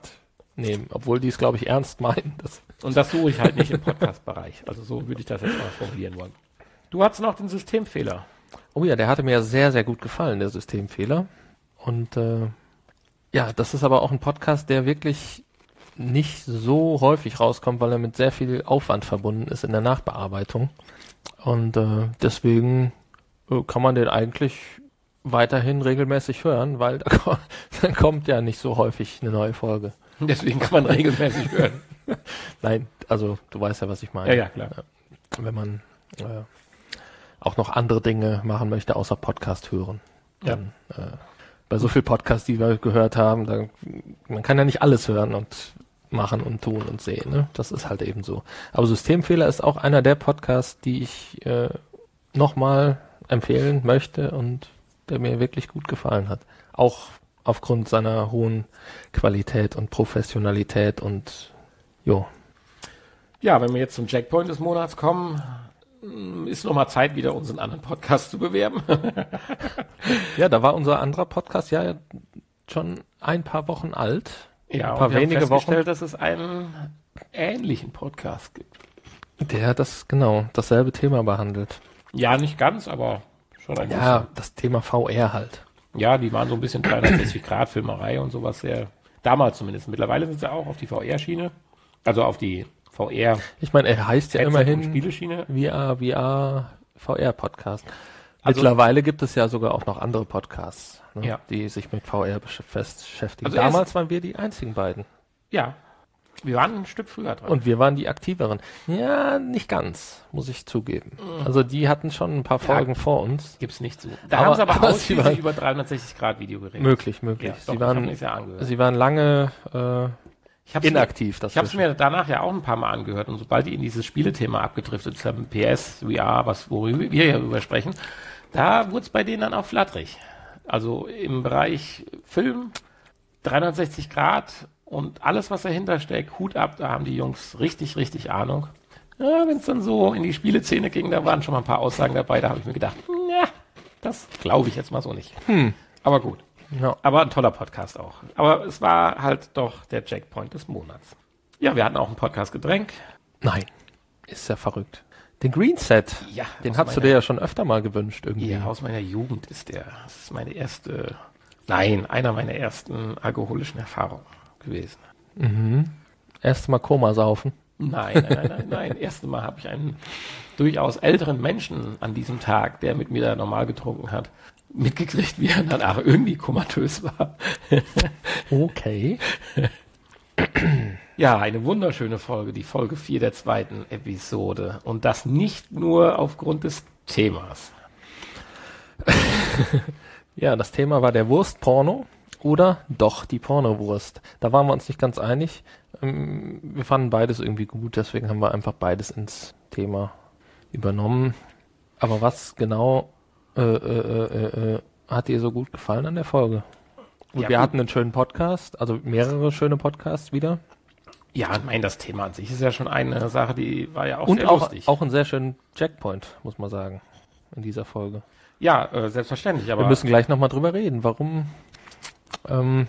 nehmen, obwohl die es, glaube ich, ernst meinen. Das Und das suche ich halt nicht im Podcast-Bereich. Also so würde ich das jetzt mal formulieren wollen. Du hattest noch den Systemfehler. Oh ja, der hatte mir sehr, sehr gut gefallen, der Systemfehler. Und äh, ja, das ist aber auch ein Podcast, der wirklich nicht so häufig rauskommt, weil er mit sehr viel Aufwand verbunden ist in der Nachbearbeitung. Und äh, deswegen äh, kann man den eigentlich weiterhin regelmäßig hören, weil da, ko- da kommt ja nicht so häufig eine neue Folge. Deswegen kann man regelmäßig hören. Nein, also du weißt ja, was ich meine. Ja, ja, klar. Wenn man äh, auch noch andere Dinge machen möchte, außer Podcast hören. Ja. Dann, äh, bei so viel Podcasts, die wir gehört haben, da, man kann ja nicht alles hören und machen und tun und sehen. Ne? Das ist halt eben so. Aber Systemfehler ist auch einer der Podcasts, die ich äh, nochmal empfehlen möchte und der mir wirklich gut gefallen hat. Auch aufgrund seiner hohen Qualität und Professionalität und jo. Ja, wenn wir jetzt zum Checkpoint des Monats kommen, ist nochmal Zeit, wieder unseren anderen Podcast zu bewerben. Ja, da war unser anderer Podcast ja schon ein paar Wochen alt. Ja, ein paar und wir wenige haben festgestellt, Wochen. dass es einen ähnlichen Podcast gibt. Der das, genau, dasselbe Thema behandelt. Ja, nicht ganz, aber schon ein Ja, das Thema V R halt. bisschen. Ja, die waren so ein bisschen dreihundertsechzig Grad Filmerei und sowas sehr, damals zumindest. Mittlerweile sind sie auch auf die V R-Schiene, also auf die V R Ich meine, er heißt ja Headset- und immerhin Spieleschiene. V R, V R, V R-Podcast. Also- Mittlerweile gibt es ja sogar auch noch andere Podcasts, ne, Ja. die sich mit V R besch- beschäftigen. Also erst- Damals waren wir die einzigen beiden. Ja, wir waren ein Stück früher dran. Und wir waren die aktiveren. Ja, nicht ganz, muss ich zugeben. Also die hatten schon ein paar Folgen vor uns. Gibt's nicht so. Da Aber- haben sie aber, aber aber sie ausschließlich waren- über dreihundertsechzig Grad Video geredet. Möglich, möglich. Ja, doch, sie, ich hab waren, mir's ja angehört. sie waren lange Ich hab's inaktiv. Das Ich habe es mir danach ja auch ein paar Mal angehört und sobald die in dieses Spielethema abgedriftet sind, P S, V R, was worüber wir ja darüber sprechen, da wurde es bei denen dann auch flatterig. Also im Bereich Film, dreihundertsechzig Grad und alles, was dahinter steckt, Hut ab, da haben die Jungs richtig, richtig Ahnung. Ja, wenn es dann so in die Spieleszene ging, da waren schon mal ein paar Aussagen dabei, da habe ich mir gedacht, ja, das glaube ich jetzt mal so nicht. Hm. Aber gut. Ja. Aber ein toller Podcast auch. Aber es war halt doch der Checkpoint des Monats. Ja, wir hatten auch einen Podcast Getränk. Nein, ist ja verrückt. Den Green Set, Ja, den aus hast du meiner- dir ja schon öfter mal gewünscht irgendwie. Ja, aus meiner Jugend ist der. Das ist meine erste, nein, einer meiner ersten alkoholischen Erfahrungen gewesen. Mhm. Erst mal Koma saufen. Nein, nein, nein, nein, nein. Erste Mal habe ich einen durchaus älteren Menschen an diesem Tag, der mit mir da normal getrunken hat, mitgekriegt, wie er danach irgendwie komatös war. Okay. Ja, eine wunderschöne Folge, die Folge vier der zweiten Episode. Und das nicht nur aufgrund des Themas. Ja, das Thema war der Wurstporno oder doch die Pornowurst. Da waren wir uns nicht ganz einig. Ähm, Wir fanden beides irgendwie gut, deswegen haben wir einfach beides ins Thema übernommen. Aber was genau äh, äh, äh, äh, hat dir so gut gefallen an der Folge? Und Ja, wir gut. hatten einen schönen Podcast, also mehrere schöne Podcasts wieder. Ja, ich meine, das Thema an sich ist ja schon eine Sache, die war ja auch Und sehr auch, lustig. auch einen sehr schönen Checkpoint, muss man sagen, in dieser Folge. Ja, äh, selbstverständlich, aber Wir müssen gleich nochmal drüber reden, warum ähm,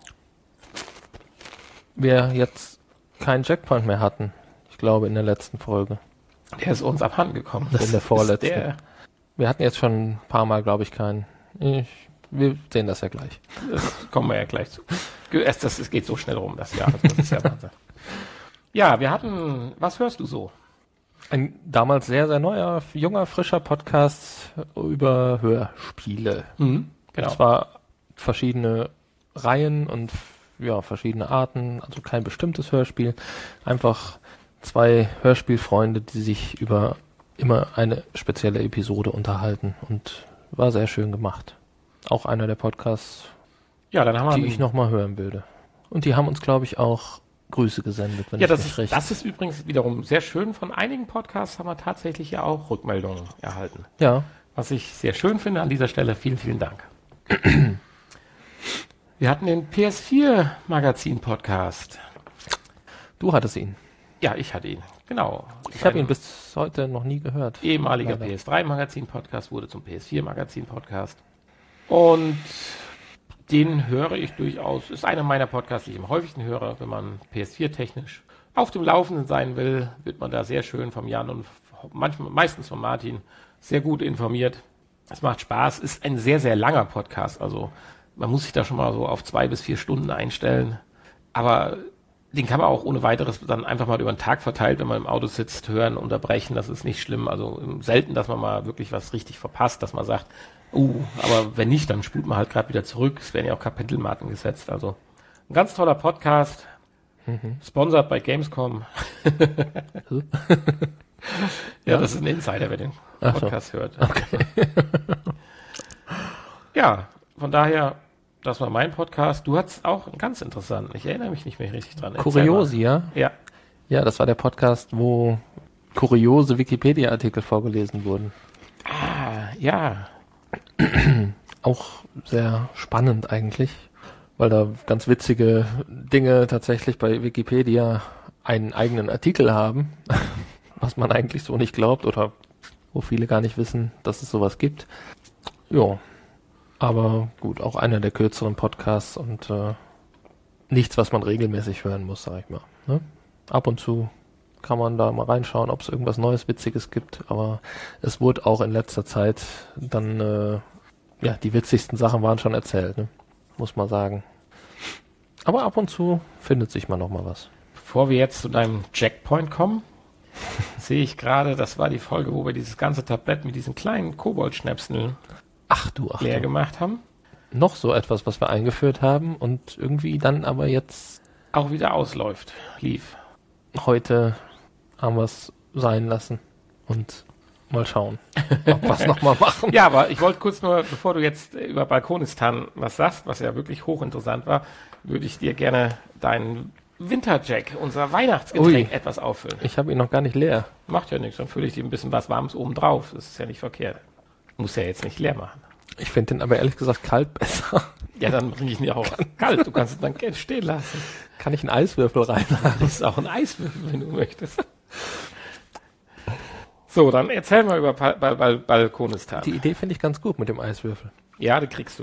wir jetzt keinen Checkpoint mehr hatten. Ich glaube, in der letzten Folge. der ist uns abhanden gekommen. In der vorletzten. Ist der, Wir hatten jetzt schon ein paar Mal, glaube ich, keinen. Ich, wir sehen das ja gleich. das kommen wir ja gleich zu. Ge- Es, das, es geht so schnell rum, das Jahr. Das ist ja Wahnsinn. Ja, wir hatten, was hörst du so? Ein damals sehr, sehr neuer, junger, frischer Podcast über Hörspiele. Mhm, Und zwar verschiedene Reihen und ja, verschiedene Arten, also kein bestimmtes Hörspiel. Einfach zwei Hörspielfreunde, die sich über immer eine spezielle Episode unterhalten und war sehr schön gemacht. Auch einer der Podcasts, Ja, dann haben wir die ich nochmal hören würde. Und die haben uns, glaube ich, auch Grüße gesendet, wenn Ja, ich das mich ist, recht. das ist übrigens wiederum sehr schön. Von einigen Podcasts haben wir tatsächlich ja auch Rückmeldungen erhalten. Ja, Was ich sehr schön finde an dieser Stelle. Vielen, vielen Dank. Wir hatten den P S vier Magazin Podcast. du hattest ihn. Ja, ich hatte ihn. Genau. Ich habe ihn bis heute noch nie gehört. ehemaliger Leider. P S drei Magazin Podcast wurde zum P S vier Magazin Podcast. Und den höre ich durchaus. Ist einer meiner Podcasts, die ich am häufigsten höre, wenn man P S vier technisch auf dem Laufenden sein will, wird man da sehr schön vom Jan und manchmal, meistens von Martin sehr gut informiert. Es macht Spaß, ist ein sehr, sehr langer Podcast, also man muss sich da schon mal so auf zwei bis vier Stunden einstellen, aber den kann man auch ohne weiteres dann einfach mal über den Tag verteilt, wenn man im Auto sitzt, hören, unterbrechen, das ist nicht schlimm, also selten, dass man mal wirklich was richtig verpasst, dass man sagt, uh, aber wenn nicht, dann spult man halt gerade wieder zurück, es werden ja auch Kapitelmarken gesetzt, also ein ganz toller Podcast, mhm. Sponsored bei Gamescom. Ja, das ist ein Insider, wer den Podcast so. hört. Okay. Ja, von daher, das war mein Podcast. Du hattest auch einen ganz interessanten, ich erinnere mich nicht mehr richtig dran. Kuriosia? Ja. Ja, das war der Podcast, wo kuriose Wikipedia-Artikel vorgelesen wurden. Ah, ja. Auch sehr spannend eigentlich, weil da ganz witzige Dinge tatsächlich bei Wikipedia einen eigenen Artikel haben, was man eigentlich so nicht glaubt oder wo viele gar nicht wissen, dass es sowas gibt. Ja, aber gut, auch einer der kürzeren Podcasts und äh, nichts, was man regelmäßig hören muss, sag ich mal. Ne? Ab und zu kann man da mal reinschauen, ob es irgendwas Neues, Witziges gibt, aber es wurde auch in letzter Zeit dann, äh, ja, die witzigsten Sachen waren schon erzählt, ne? Muss man sagen. Aber ab und zu findet sich mal noch mal was. Bevor wir jetzt zu deinem Checkpoint kommen, sehe ich gerade, das war die Folge, wo wir dieses ganze Tablett mit diesen kleinen Koboldschnäpseln ach du, ach leer du. gemacht haben. Noch so etwas, was wir eingeführt haben und irgendwie dann aber jetzt auch wieder ausläuft, lief. Heute haben wir es sein lassen und mal schauen, ob wir es nochmal machen. Ja, aber ich wollte kurz nur, bevor du jetzt über Balkonistan was sagst, was ja wirklich hochinteressant war, würde ich dir gerne deinen Winterjack, unser Weihnachtsgetränk, Ui. etwas auffüllen. Ich habe ihn noch gar nicht leer. Macht ja nichts, dann fülle ich dir ein bisschen was Warmes oben drauf. Das ist ja nicht verkehrt. Muss ja jetzt nicht leer machen. Ich finde den aber ehrlich gesagt kalt besser. Ja, dann bringe ich ihn ja auch kalt. Du kannst es dann stehen lassen. Kann ich einen Eiswürfel reinmachen? Das ist auch ein Eiswürfel, wenn du möchtest. So, dann erzähl mal über Bal- Bal- Bal- Balkonistan. Die Idee finde ich ganz gut mit dem Eiswürfel. Ja, die kriegst du.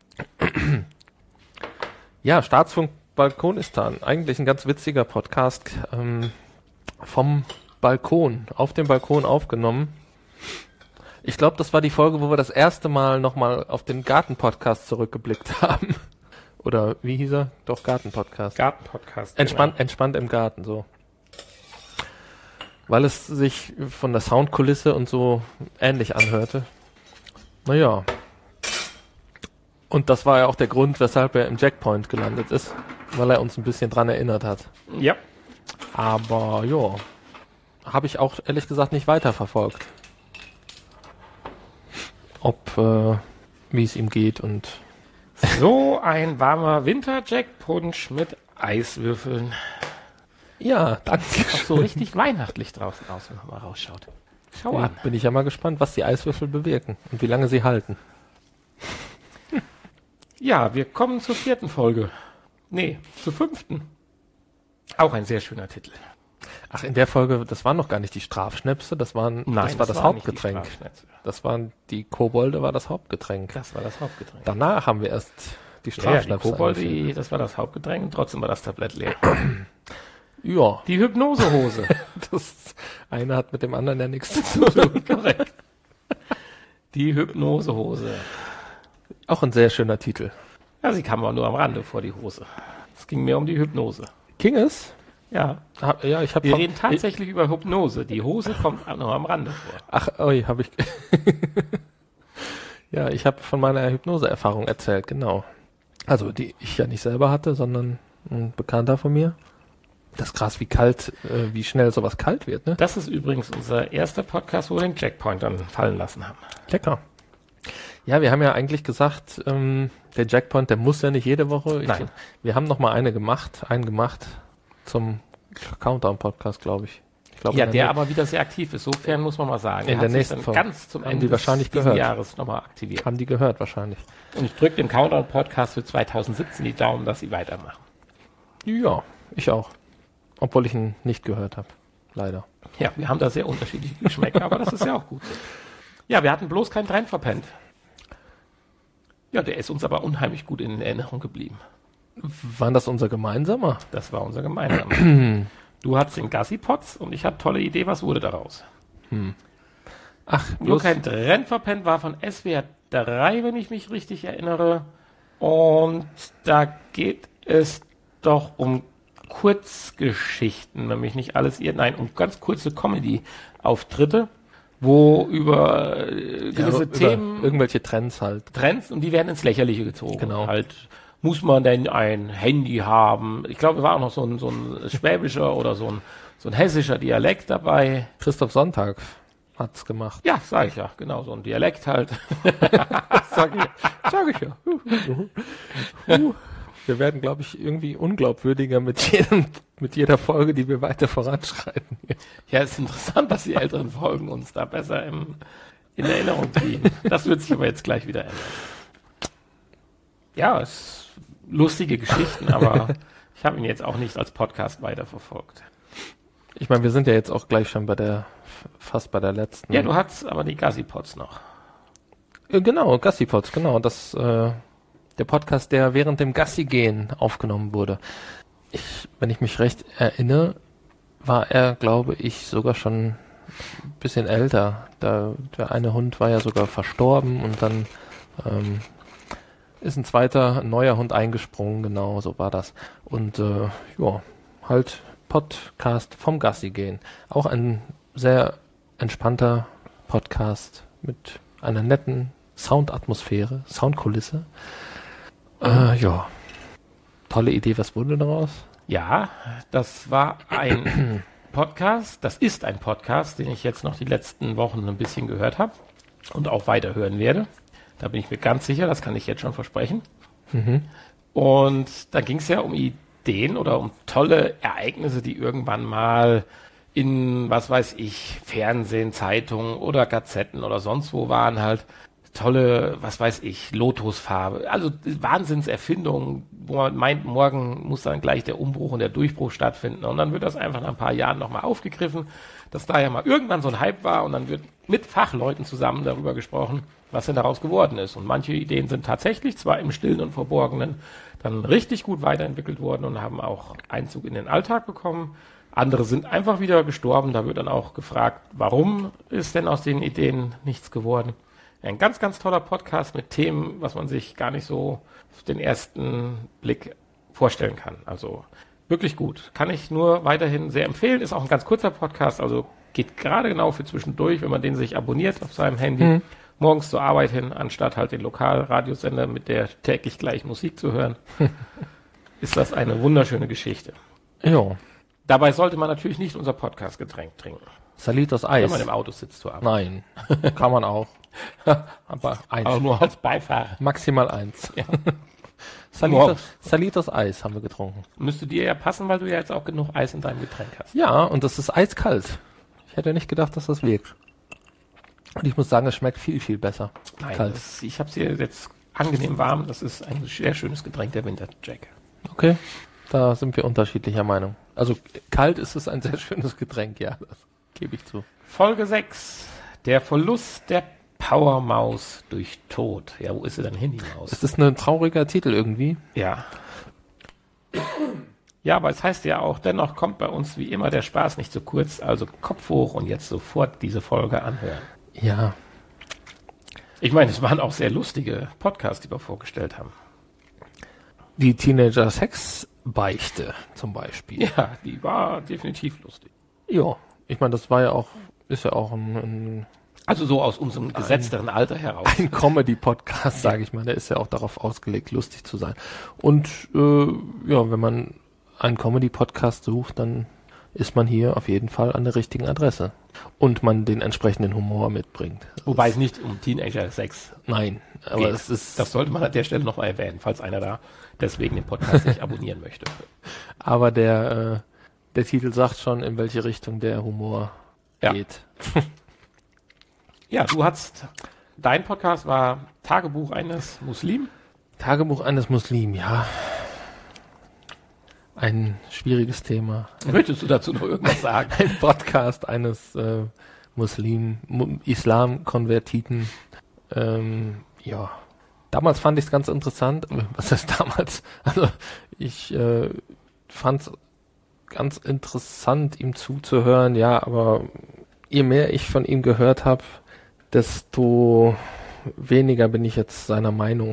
Ja, Staatsfunk Balkonistan. Eigentlich ein ganz witziger Podcast. Ähm, vom Balkon, auf dem Balkon aufgenommen. Ich glaube, das war die Folge, wo wir das erste Mal nochmal auf den Garten-Podcast zurückgeblickt haben. Oder wie hieß er? Doch, Garten-Podcast. Garten-Podcast. Entspannt, genau. entspannt im Garten, so. Weil es sich von der Soundkulisse und so ähnlich anhörte. Naja. Und das war ja auch der Grund, weshalb er im Jackpoint gelandet ist. Weil er uns ein bisschen dran erinnert hat. Ja. Aber, ja. Habe ich auch ehrlich gesagt nicht weiterverfolgt. Ob, äh, wie es ihm geht und... So ein warmer Winter-Jack-Punsch mit Eiswürfeln. Ja, danke. Auch so richtig weihnachtlich draußen aus, wenn man mal rausschaut. Schau ja, an. Bin ich ja mal gespannt, was die Eiswürfel bewirken und wie lange sie halten. Ja, wir kommen zur vierten Folge. Nee, zur fünften. Auch ein sehr schöner Titel. Ach, in der Folge, das waren noch gar nicht die Strafschnäpse, das waren, Nein, das war das das waren Hauptgetränk. Das waren die Kobolde, war das Hauptgetränk. Das war das Hauptgetränk. Danach haben wir erst die Strafschnäpse. Ja, ja, die Kobolde, die, das war das Hauptgetränk und trotzdem war das Tablett leer. Ja. Die Hypnosehose. Das eine hat mit dem anderen ja nichts zu tun. Korrekt. Die Hypnosehose. Auch ein sehr schöner Titel. Ja, sie kam aber nur am Rande vor die Hose. Es ging mehr um die Hypnose. Ging es? Ja. Ha, ja, ich hab Wir von, reden tatsächlich ich, über Hypnose. Die Hose kommt nur am Rande vor. Ach, oi, habe ich... Ja, ich habe von meiner Hypnose-Erfahrung erzählt, genau. Also, die ich ja nicht selber hatte, sondern ein Bekannter von mir. Das ist krass, wie kalt, äh, wie schnell sowas kalt wird, ne? Das ist übrigens unser erster Podcast, wo wir den Jackpoint dann fallen lassen haben. Lecker. Ja, wir haben ja eigentlich gesagt, ähm, der Jackpoint, der muss ja nicht jede Woche. Nein. Ich, wir haben noch mal eine gemacht, einen gemacht zum Countdown-Podcast, glaube ich. ich glaub, ja, der, der aber wieder sehr aktiv ist. Sofern muss man mal sagen. In er der nächsten sich Folge. Ganz zum haben Ende die wahrscheinlich dieses gehört. Jahres nochmal aktiviert. Haben die gehört wahrscheinlich. Und ich drücke dem Countdown-Podcast für zwanzig siebzehn die Daumen, dass sie weitermachen. Ja, ich auch. Obwohl ich ihn nicht gehört habe. Leider. Ja, wir haben da sehr unterschiedliche Geschmäcker, aber das ist ja auch gut so. Ja, wir hatten bloß keinen Trend verpennt. Ja, der ist uns aber unheimlich gut in Erinnerung geblieben. War das unser gemeinsamer? Das war unser gemeinsamer. Du hattest den Gassi-Potz und ich hatte tolle Idee, was wurde daraus? Hm. Ach, Nur bloß, kein Trend verpennt war von S W R drei, wenn ich mich richtig erinnere. Und da geht es doch um Kurzgeschichten, wenn mich nicht alles irrt. Nein, um ganz kurze Comedy-Auftritte, wo über äh, gewisse ja, Themen, über irgendwelche Trends halt. Trends, und die werden ins Lächerliche gezogen. Genau. Halt, muss man denn ein Handy haben? Ich glaube, war auch noch so ein, so ein schwäbischer oder so ein, so ein hessischer Dialekt dabei. Christoph Sonntag hat's gemacht. Ja, sag ich ja, genau, so ein Dialekt halt. Sag ich, sag ich ja. Uh, wir werden, glaube ich, irgendwie unglaubwürdiger mit jedem, mit jeder Folge, die wir weiter voranschreiten. Ja, es ist interessant, dass die älteren Folgen uns da besser im, in Erinnerung blieben. Das wird sich aber jetzt gleich wieder ändern. Ja, es ist lustige Geschichten, aber ich habe ihn jetzt auch nicht als Podcast weiterverfolgt. Ich meine, wir sind ja jetzt auch gleich schon bei der, fast bei der letzten. Ja, du hattest aber die Gassi-Pots noch. Äh, Genau, Gassi-Pods, genau. Das, äh, der Podcast, der während dem Gassi-Gehen aufgenommen wurde. Ich, wenn ich mich recht erinnere, war er, glaube ich, sogar schon ein bisschen älter. Da, der eine Hund war ja sogar verstorben und dann ähm, ist ein zweiter, ein neuer Hund eingesprungen, genau, so war das. Und äh, ja, halt Podcast vom Gassi-Gehen. Auch ein sehr entspannter Podcast mit einer netten Soundatmosphäre, Soundkulisse. Äh, ja, tolle Idee. Was wurde daraus? Ja, das war ein Podcast, das ist ein Podcast, den ich jetzt noch die letzten Wochen ein bisschen gehört habe und auch weiterhören werde. Da bin ich mir ganz sicher, das kann ich jetzt schon versprechen. Mhm. Und da ging es ja um Ideen oder um tolle Ereignisse, die irgendwann mal in, was weiß ich, Fernsehen, Zeitungen oder Gazetten oder sonst wo waren, halt tolle, was weiß ich, Lotusfarbe. Also Wahnsinnserfindungen, wo man meint, morgen muss dann gleich der Umbruch und der Durchbruch stattfinden. Und dann wird das einfach nach ein paar Jahren nochmal aufgegriffen, dass da ja mal irgendwann so ein Hype war und dann wird mit Fachleuten zusammen darüber gesprochen, was denn daraus geworden ist. Und manche Ideen sind tatsächlich, zwar im Stillen und Verborgenen, dann richtig gut weiterentwickelt worden und haben auch Einzug in den Alltag bekommen. Andere sind einfach wieder gestorben. Da wird dann auch gefragt, warum ist denn aus den Ideen nichts geworden? Ein ganz, ganz toller Podcast mit Themen, was man sich gar nicht so auf den ersten Blick vorstellen kann. Also wirklich gut. Kann ich nur weiterhin sehr empfehlen. Ist auch ein ganz kurzer Podcast, also geht gerade genau für zwischendurch, wenn man den sich abonniert auf seinem Handy, mhm. morgens zur Arbeit hin, anstatt halt den Lokalradiosender mit der täglich gleichen Musik zu hören, ist das eine wunderschöne Geschichte. Ja. Dabei sollte man natürlich nicht unser Podcast-Getränk trinken. Salitos Eis. Wenn man im Auto sitzt zur Arbeit. Nein, kann man auch. Aber eins. Aber nur als Beifahrer. Maximal eins. Ja. Salitos, Salitos Eis haben wir getrunken. Müsste dir ja passen, weil du ja jetzt auch genug Eis in deinem Getränk hast. Ja, und das ist eiskalt. Ich hätte nicht gedacht, dass das wirkt. Und ich muss sagen, es schmeckt viel, viel besser. Nein, kalt. Das, ich habe es hier jetzt angenehm warm. Das ist ein sehr schönes Getränk, der Winterjack. Okay, da sind wir unterschiedlicher Meinung. Also kalt ist es ein sehr schönes Getränk, ja, das gebe ich zu. Folge sechs. Der Verlust der Powermaus durch Tod. Ja, wo ist sie denn hin, die Maus? Ist das ein trauriger Titel irgendwie? Ja. Ja, aber es heißt ja auch, dennoch kommt bei uns wie immer der Spaß nicht zu kurz. Also Kopf hoch und jetzt sofort diese Folge anhören. Ja. Ich meine, es waren auch sehr lustige Podcasts, die wir vorgestellt haben. Die Teenager-Sex-Beichte zum Beispiel. Ja, die war definitiv lustig. Ja, ich meine, das war ja auch, ist ja auch ein, ein Also so aus unserem gesetzteren Alter heraus. Ein Comedy-Podcast, sage ich mal, der ist ja auch darauf ausgelegt, lustig zu sein. Und äh, ja, wenn man einen Comedy-Podcast sucht, dann ist man hier auf jeden Fall an der richtigen Adresse. Und man den entsprechenden Humor mitbringt. Wobei es nicht um Teenager-Sex Nein, aber geht. es ist... Das sollte man an der Stelle nochmal erwähnen, falls einer da deswegen den Podcast nicht abonnieren möchte. Aber der, äh, der Titel sagt schon, in welche Richtung der Humor ja. geht. Ja, du hast, dein Podcast war Tagebuch eines Muslim? Tagebuch eines Muslim, ja. Ein schwieriges Thema. Möchtest du dazu noch irgendwas sagen? Ein Podcast eines äh, Muslim, Islam-Konvertiten. Ähm, ja, damals fand ich es ganz interessant. Was heißt damals? Also ich äh, fand es ganz interessant, ihm zuzuhören, ja, aber je mehr ich von ihm gehört habe, desto weniger bin ich jetzt seiner Meinung.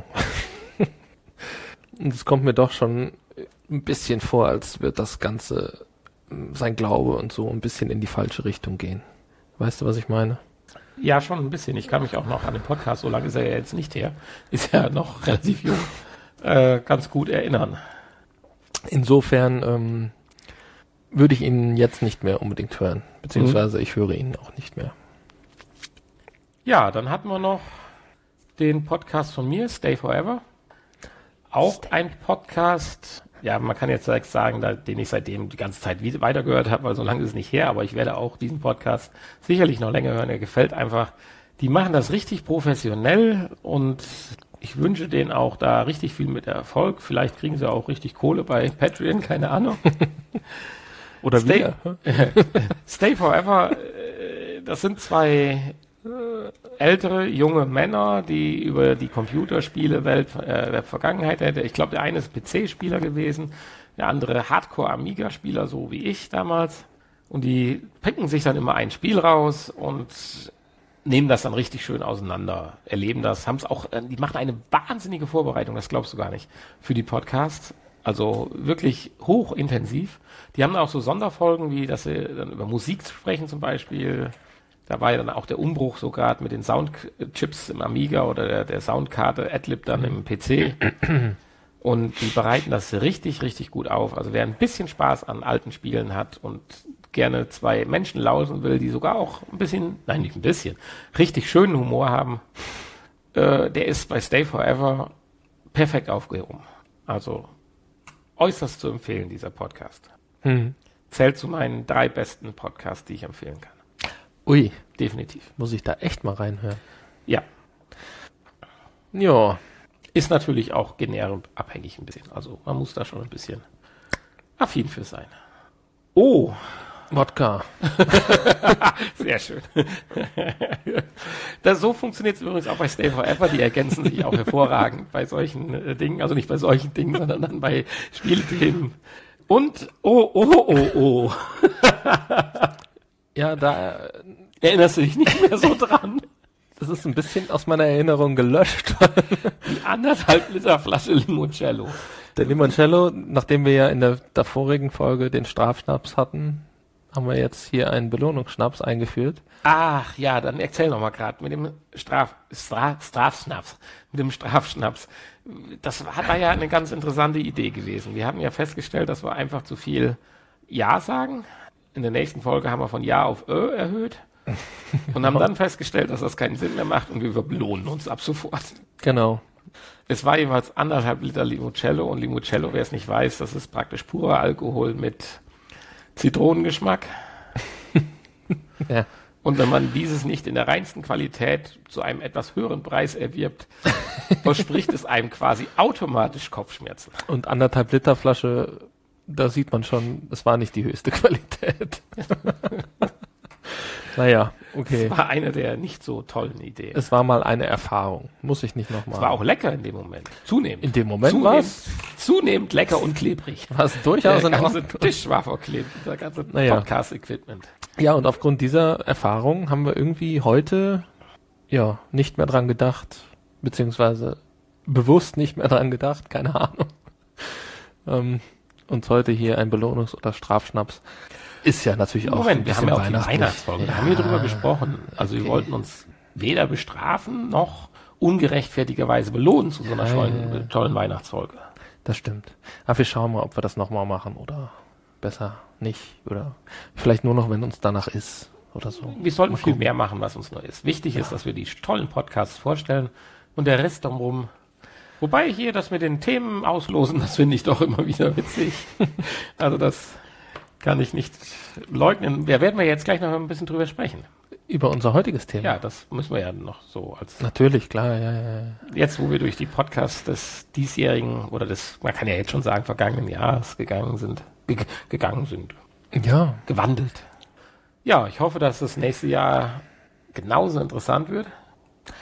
Und es kommt mir doch schon ein bisschen vor, als wird das Ganze, sein Glaube und so, ein bisschen in die falsche Richtung gehen. Weißt du, was ich meine? Ja, schon ein bisschen. Ich kann mich auch noch an den Podcast, so lange ist er ja jetzt nicht her, ist ja noch relativ jung, äh, ganz gut erinnern. Insofern ähm, würde ich ihn jetzt nicht mehr unbedingt hören, beziehungsweise mhm. ich höre ihn auch nicht mehr. Ja, dann hatten wir noch den Podcast von mir, Stay Forever. Auch Stay. Ein Podcast, ja, man kann jetzt sagen, den ich seitdem die ganze Zeit weitergehört habe, weil so lange ist es nicht her, aber ich werde auch diesen Podcast sicherlich noch länger hören. Er gefällt einfach. Die machen das richtig professionell und ich wünsche denen auch da richtig viel mit Erfolg. Vielleicht kriegen sie auch richtig Kohle bei Patreon, keine Ahnung. Oder Stay, wir. Stay Forever, das sind zwei ältere, junge Männer, die über die Computerspielewelt äh, der Vergangenheit hätte. Ich glaube, der eine ist P C-Spieler gewesen, der andere Hardcore-Amiga-Spieler, so wie ich damals. Und die picken sich dann immer ein Spiel raus und nehmen das dann richtig schön auseinander, erleben das, haben es auch, äh, die machen eine wahnsinnige Vorbereitung, das glaubst du gar nicht, für die Podcasts. Also wirklich hochintensiv. Die haben auch so Sonderfolgen, wie dass sie dann über Musik sprechen zum Beispiel. Da war ja dann auch der Umbruch so gerade mit den Soundchips im Amiga oder der, der Soundkarte Adlib dann im P C. Und die bereiten das richtig, richtig gut auf. Also wer ein bisschen Spaß an alten Spielen hat und gerne zwei Menschen lauschen will, die sogar auch ein bisschen, nein, nicht ein bisschen, richtig schönen Humor haben, äh, der ist bei Stay Forever perfekt aufgehoben. Also äußerst zu empfehlen, dieser Podcast. Hm. Zählt zu meinen drei besten Podcasts, die ich empfehlen kann. Ui, definitiv. Muss ich da echt mal reinhören? Ja. Ja. Ist natürlich auch genreabhängig ein bisschen. Also man muss da schon ein bisschen affin für sein. Oh. Wodka. Sehr schön. Das, so funktioniert es übrigens auch bei Stay Forever. Die ergänzen sich auch hervorragend bei solchen äh, Dingen. Also nicht bei solchen Dingen, sondern dann bei Spielthemen. Und oh, oh, oh, oh. Ja, da äh, erinnerst du dich nicht mehr so dran. Das ist ein bisschen aus meiner Erinnerung gelöscht. Die anderthalb Liter Flasche Limoncello. Der Limoncello, nachdem wir ja in der davorigen Folge den Strafschnaps hatten, haben wir jetzt hier einen Belohnungsschnaps eingeführt. Ach ja, dann erzähl noch mal gerade mit dem Straf, Straf, Strafschnaps, mit dem Strafschnaps. Das war ja eine ganz interessante Idee gewesen. Wir haben ja festgestellt, dass wir einfach zu viel Ja sagen. In der nächsten Folge haben wir von Ja auf Ö erhöht und haben dann festgestellt, dass das keinen Sinn mehr macht und wir belohnen uns ab sofort. Genau. Es war jeweils anderthalb Liter Limoncello und Limoncello, wer es nicht weiß, das ist praktisch purer Alkohol mit Zitronengeschmack. Ja. Und wenn man dieses nicht in der reinsten Qualität zu einem etwas höheren Preis erwirbt, verspricht es einem quasi automatisch Kopfschmerzen. Und anderthalb Liter Flasche, da sieht man schon, es war nicht die höchste Qualität. Naja, okay. Es war eine der nicht so tollen Ideen. Es war mal eine Erfahrung. Muss ich nicht nochmal. Es war auch lecker in dem Moment. Zunehmend. In dem Moment zunehmend, war es zunehmend lecker und klebrig. War es durchaus Der in ganze Ordnung. Tisch war verklebt. Der ganze Naja. Podcast-Equipment. Ja, und aufgrund dieser Erfahrung haben wir irgendwie heute ja nicht mehr dran gedacht, beziehungsweise bewusst nicht mehr dran gedacht, keine Ahnung. Ähm, uns heute hier ein Belohnungs- oder Strafschnaps ist ja natürlich auch Moment, ein wir haben bisschen ja auch die weihnachtlich. Weihnachtsfolge, da Ja, haben wir drüber gesprochen. Also okay. wir wollten uns weder bestrafen, noch ungerechtfertigerweise belohnen zu so einer Ja, tollen, ja, ja. tollen Weihnachtsfolge. Das stimmt. Aber wir schauen mal, ob wir das nochmal machen oder besser nicht. Oder vielleicht nur noch, wenn uns danach ist oder so. Wir sollten Mal viel gucken. mehr machen, was uns nur ist. Wichtig Ja. ist, dass wir die tollen Podcasts vorstellen und der Rest drumherum. Wobei hier das mit den Themen auslosen, das finde ich doch immer wieder witzig. Also das kann ich nicht leugnen. Da werden wir jetzt gleich noch ein bisschen drüber sprechen. Über unser heutiges Thema. Ja, das müssen wir ja noch so als Natürlich, klar, ja, ja, ja. jetzt, wo wir durch die Podcasts des diesjährigen oder des, man kann ja jetzt schon sagen, vergangenen Jahres gegangen sind, ge gegangen sind, Ja, gewandelt. Ja, ich hoffe, dass das nächste Jahr genauso interessant wird.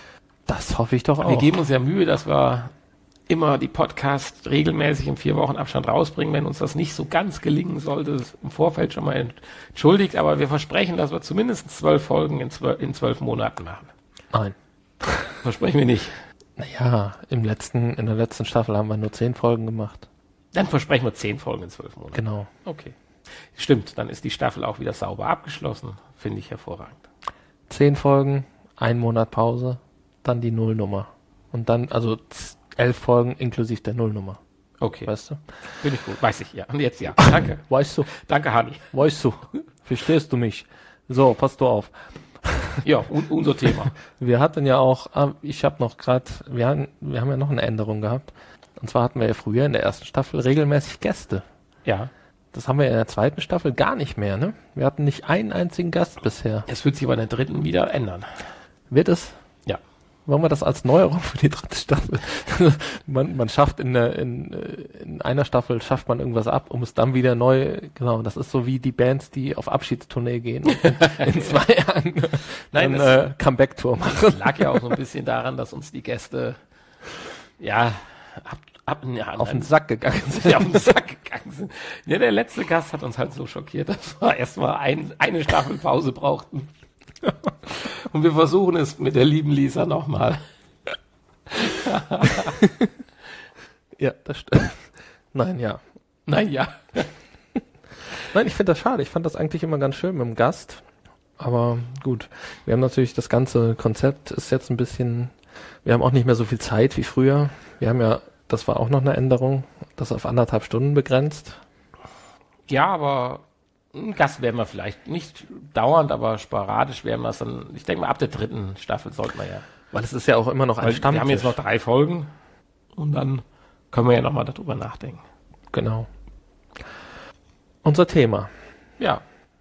Das hoffe ich doch auch. Wir geben uns ja Mühe, dass wir immer die Podcasts regelmäßig im vier Wochen Abstand rausbringen. Wenn uns das nicht so ganz gelingen sollte, ist im Vorfeld schon mal entschuldigt, aber wir versprechen, dass wir zumindest zwölf Folgen in zwölf, in zwölf Monaten machen. Nein. Versprechen wir nicht. Naja, im letzten, in der letzten Staffel haben wir nur zehn Folgen gemacht. Dann versprechen wir zehn Folgen in zwölf Monaten. Genau. Okay. Stimmt, dann ist die Staffel auch wieder sauber abgeschlossen. Finde ich hervorragend. Zehn Folgen, ein Monat Pause, dann die Nullnummer. Und dann, also z- elf Folgen inklusive der Nullnummer. Okay. Weißt du? Finde ich gut. Weiß ich, ja. Und jetzt ja. Danke. Weißt du? Danke, Hani. Weißt du? Verstehst du mich? So, passt du auf. Ja, un- unser Thema. Wir hatten ja auch, ah, ich habe noch gerade, wir, hatten- wir haben ja noch eine Änderung gehabt. Und zwar hatten wir ja früher in der ersten Staffel regelmäßig Gäste. Ja. Das haben wir in der zweiten Staffel gar nicht mehr, ne? Wir hatten nicht einen einzigen Gast bisher. Es wird sich aber in der dritten wieder ändern. Wird es? Ja. Wollen wir das als Neuerung für die dritte Staffel? man, man schafft in, der, in, in einer Staffel schafft man irgendwas ab, um es dann wieder neu, genau, das ist so wie die Bands, die auf Abschiedstournee gehen und in, in zwei Jahren Nein, dann, das- äh, Comeback-Tour machen. Das lag ja auch so ein bisschen daran, dass uns die Gäste, ja, ab, ab, ja, Auf den nein, Sack gegangen sind. ja, auf den Sack gegangen sind. Ja, der letzte Gast hat uns halt so schockiert, dass wir erstmal ein, eine Staffel Pause brauchten. Und wir versuchen es mit der lieben Lisa nochmal. Ja, das stimmt. Nein, ja. Naja. Nein, ich finde das schade. Ich fand das eigentlich immer ganz schön mit dem Gast. Aber gut, wir haben natürlich das ganze Konzept ist jetzt ein bisschen, wir haben auch nicht mehr so viel Zeit wie früher. Wir haben ja, das war auch noch eine Änderung, das auf anderthalb Stunden begrenzt. Ja, aber ein Gast werden wir vielleicht nicht dauernd, aber sporadisch werden wir es dann. Ich denke mal, ab der dritten Staffel sollten wir ja. Weil es ist ja auch immer noch ein Weil Stammtisch. wir haben jetzt noch drei Folgen und dann können wir ja nochmal darüber nachdenken. Genau. Unser Thema. Ja.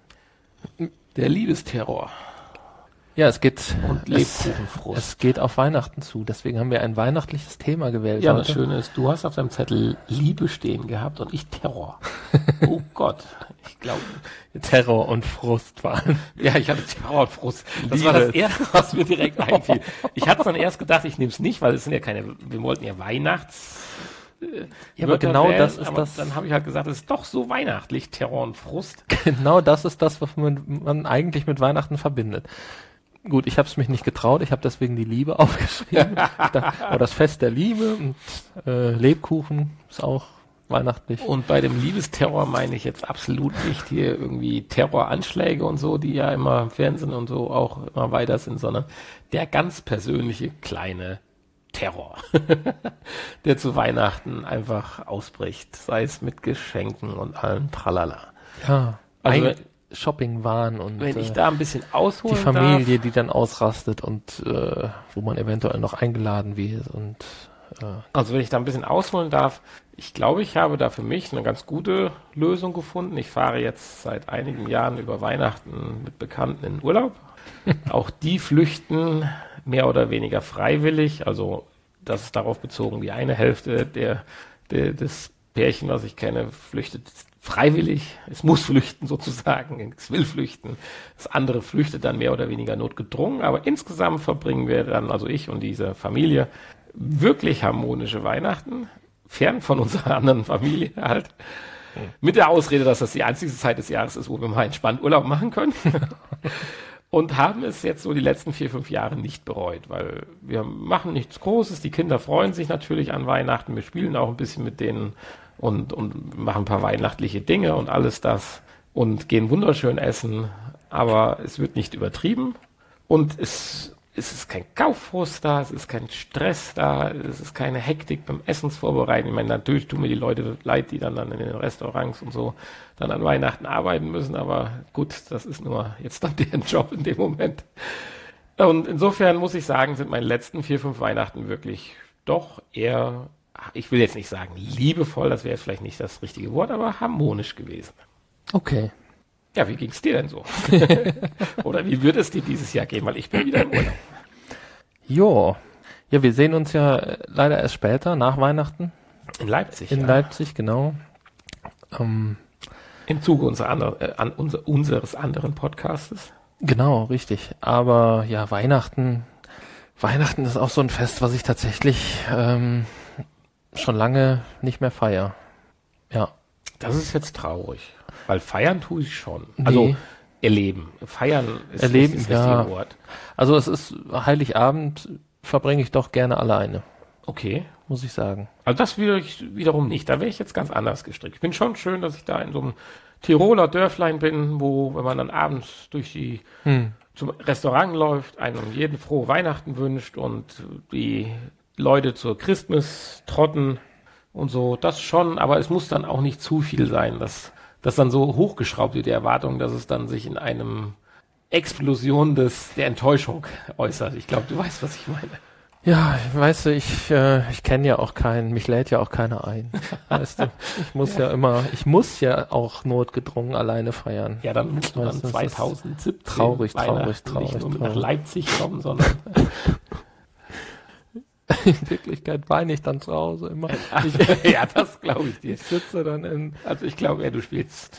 Der Liebesterror Ja, es geht, und es, Lebkuchenfrust. es geht auf Weihnachten zu. Deswegen haben wir ein weihnachtliches Thema gewählt. Ja, heute. das Schöne ist, du hast auf deinem Zettel Liebe stehen gehabt und ich Terror. Oh Gott. Ich glaube, Terror und Frust waren. ja, ich hatte Terror und Frust. Das Liebe. war das Erste, was mir direkt einfiel. Ich hatte dann erst gedacht, ich nehme es nicht, weil es sind ja keine, wir wollten ja Weihnachts... Ja, aber Wörter genau wählen, das ist aber das. Dann habe ich halt gesagt, es ist doch so weihnachtlich, Terror und Frust. Genau das ist das, was man, man eigentlich mit Weihnachten verbindet. Gut, ich habe es mich nicht getraut, ich habe deswegen die Liebe aufgeschrieben. da, oh, das Fest der Liebe und äh, Lebkuchen ist auch weihnachtlich. Und bei dem Liebesterror meine ich jetzt absolut nicht hier irgendwie Terroranschläge und so, die ja immer im Fernsehen und so auch immer weiter sind, sondern der ganz persönliche kleine Terror, der zu Weihnachten einfach ausbricht, sei es mit Geschenken und allem Tralala. Ja, Also ein Shopping-Wahn und Wenn ich äh, da ein bisschen ausholen die Familie, die dann ausrastet und äh, wo man eventuell noch eingeladen wird und äh, darf, also wenn ich da ein bisschen ausholen darf, ich glaube, ich habe da für mich eine ganz gute Lösung gefunden. Ich fahre jetzt seit einigen Jahren über Weihnachten mit Bekannten in Urlaub. Auch die flüchten mehr oder weniger freiwillig. Also das ist darauf bezogen, die eine Hälfte der, der des Pärchen, was ich kenne, flüchtet freiwillig. Es muss flüchten sozusagen. Es will flüchten. Das andere flüchtet dann mehr oder weniger notgedrungen. Aber insgesamt verbringen wir dann, also ich und diese Familie, wirklich harmonische Weihnachten. Fern von unserer anderen Familie halt. Mit der Ausrede, dass das die einzige Zeit des Jahres ist, wo wir mal entspannt Urlaub machen können. Und haben es jetzt so die letzten vier, fünf Jahre nicht bereut, weil wir machen nichts Großes. Die Kinder freuen sich natürlich an Weihnachten. Wir spielen auch ein bisschen mit denen und, und machen ein paar weihnachtliche Dinge und alles das und gehen wunderschön essen. Aber es wird nicht übertrieben und es, es ist kein Kauffrust da, es ist kein Stress da, es ist keine Hektik beim Essensvorbereiten. Ich meine, natürlich tun mir die Leute leid, die dann, dann in den Restaurants und so dann an Weihnachten arbeiten müssen, aber gut, das ist nur jetzt dann deren Job in dem Moment. Und insofern muss ich sagen, sind meine letzten vier, fünf Weihnachten wirklich doch eher, ich will jetzt nicht sagen liebevoll, das wäre jetzt vielleicht nicht das richtige Wort, aber harmonisch gewesen. okay. Ja, wie ging's dir denn so? Oder wie würde es dir dieses Jahr gehen, weil ich bin wieder im Urlaub. Jo. Ja, wir sehen uns ja äh, leider erst später, nach Weihnachten, In Leipzig. in ja. Leipzig, genau. Ähm, Im Zuge unserer andere, äh, an, unser, unseres anderen Podcastes. genau, richtig. Aber ja, Weihnachten, Weihnachten ist auch so ein Fest, was ich tatsächlich ähm, schon lange nicht mehr feiere. Ja. Das ist jetzt traurig, weil feiern tue ich schon. Nee. Also erleben. Feiern ist Erleben, nicht das ja. richtige Wort. Also es ist Heiligabend verbringe ich doch gerne alleine, Okay. muss ich sagen. Also das will ich wiederum nicht. Da wäre ich jetzt ganz anders gestrickt. Ich bin schon schön, dass ich da in so einem Tiroler Dörflein bin, wo, wenn man dann abends durch die Hm. zum Restaurant läuft, einem jeden frohe Weihnachten wünscht und die Leute zur Christmas trotten und so, das schon, aber es muss dann auch nicht zu viel sein, dass das dann so hochgeschraubt wird, die Erwartung, dass es dann sich in einem Explosion des der Enttäuschung äußert. Ich glaube, du weißt, was ich meine. Ja, weißt du, ich, äh, ich kenne ja auch keinen, mich lädt ja auch keiner ein. Weißt du, ich muss ja. ja immer, ich muss ja auch notgedrungen alleine feiern. Ja, dann musst du Weißt dann du, das ist zweitausendsiebzehn traurig, traurig, Weihnachten traurig, nicht nur mit traurig. nach Leipzig kommen, sondern In Wirklichkeit weine ich dann zu Hause immer. ich, ja, das glaube ich dir. Ich sitze dann in Also ich glaube, ja, du spielst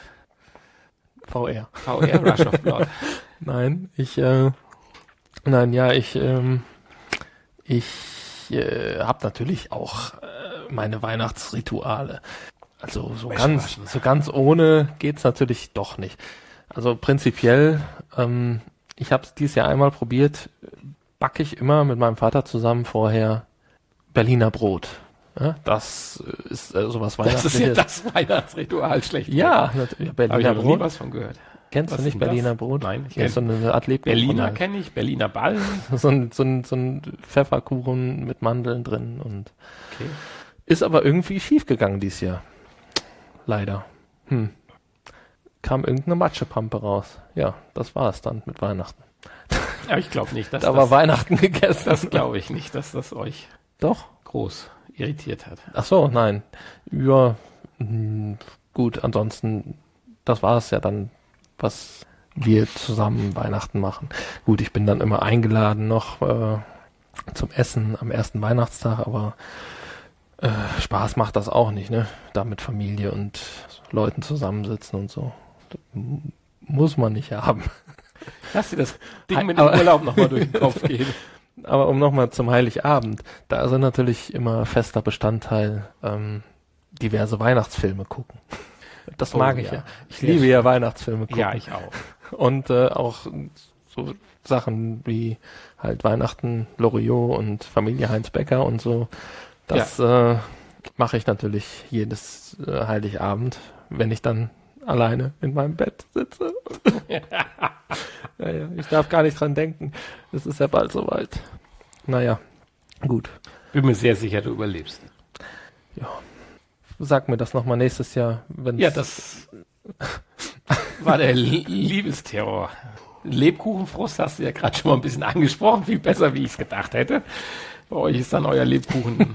V R. V R Rush of Blood. Nein, ich, äh, nein, ja, ich, ähm, ich äh, habe natürlich auch äh, meine Weihnachtsrituale. Also so Wäsche ganz, waschen. so ganz ohne geht's natürlich doch nicht. Also prinzipiell, ähm, ich habe es dieses Jahr einmal probiert, backe ich immer mit meinem Vater zusammen vorher Berliner Brot. Ja, das ist äh, sowas Das ist ja Weihnachtliches. das Weihnachtsritual schlecht. Ja, natürlich, Habe ich Berliner noch nie Brot. was von gehört. Kennst Was du nicht ist denn Berliner das? Brot? Nein, ich ja, so eine Art Lebkuchen. Berliner halt. kenne ich, Berliner Ball. So ein, so, ein, so ein Pfefferkuchen mit Mandeln drin und Okay. ist aber irgendwie schief gegangen dieses Jahr. Leider. Hm. Kam irgendeine Matschepampe raus. Ja, das war es dann mit Weihnachten. Ja, ich glaube nicht, dass Da war das, Weihnachten gegessen. das glaube ich nicht, dass das euch Doch. groß irritiert hat. Ach so, nein. Ja, hm, gut, ansonsten, das war es ja dann, was wir zusammen Weihnachten machen. Gut, ich bin dann immer eingeladen noch äh, zum Essen am ersten Weihnachtstag, aber äh, Spaß macht das auch nicht, ne? Da mit Familie und Leuten zusammensitzen und so. Das m- muss man nicht haben. Lass dir das Ding mit Aber- dem Urlaub nochmal durch den Kopf gehen. Aber um nochmal zum Heiligabend, da ist natürlich immer fester Bestandteil ähm, diverse Weihnachtsfilme gucken. Das Oh, mag ich ja. ja. Ich Sehr liebe schön. ja Weihnachtsfilme gucken. Ja, ich auch. Und äh, auch so Sachen wie halt Weihnachten, Loriot und Familie Heinz Becker und so. Das äh, mache ich natürlich jedes äh, Heiligabend, wenn ich dann alleine in meinem Bett sitze. ja, ja, ich darf gar nicht dran denken. Es ist ja bald soweit. Naja, gut. Bin mir sehr sicher, du überlebst. Sag mir das nochmal nächstes Jahr, wenn Ja, das war der Lie- Liebesterror. Lebkuchenfrust hast du ja gerade schon mal ein bisschen angesprochen, viel besser, wie ich es gedacht hätte. Bei euch ist dann euer Lebkuchen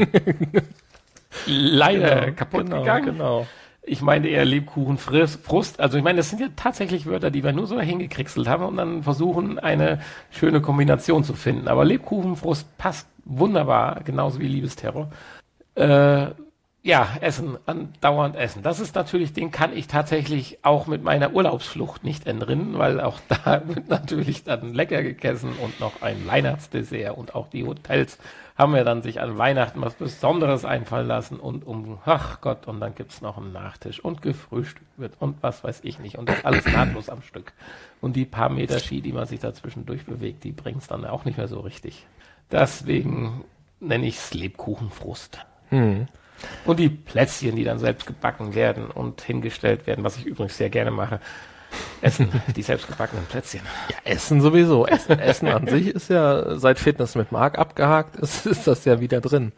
leider kaputt genau, gegangen. Genau. Ich meine eher Lebkuchenfrust. Also ich meine, das sind ja tatsächlich Wörter, die wir nur so hingekriegselt haben und dann versuchen, eine schöne Kombination zu finden. Aber Lebkuchenfrust passt wunderbar, genauso wie Liebesterror. Äh, ja, Essen, andauernd Essen. Das ist natürlich, den kann ich tatsächlich auch mit meiner Urlaubsflucht nicht entrinnen, weil auch da wird natürlich dann lecker gegessen und noch ein Weihnachtsdessert und auch die Hotels haben wir dann sich an Weihnachten was Besonderes einfallen lassen und um, ach Gott, und dann gibt's noch einen Nachtisch und gefrühstückt wird und was weiß ich nicht und das alles nahtlos am Stück. Und die paar Meter Ski, die man sich da zwischendurch bewegt, die bringt's dann auch nicht mehr so richtig. Deswegen nenne ich's Lebkuchenfrust. Hm. Und die Plätzchen, die dann selbst gebacken werden und hingestellt werden, was ich übrigens sehr gerne mache. Essen, die selbstgebackenen Plätzchen. Ja, Essen sowieso. Essen, Essen an sich ist ja, seit Fitness mit Marc abgehakt ist, ist das ja wieder drin.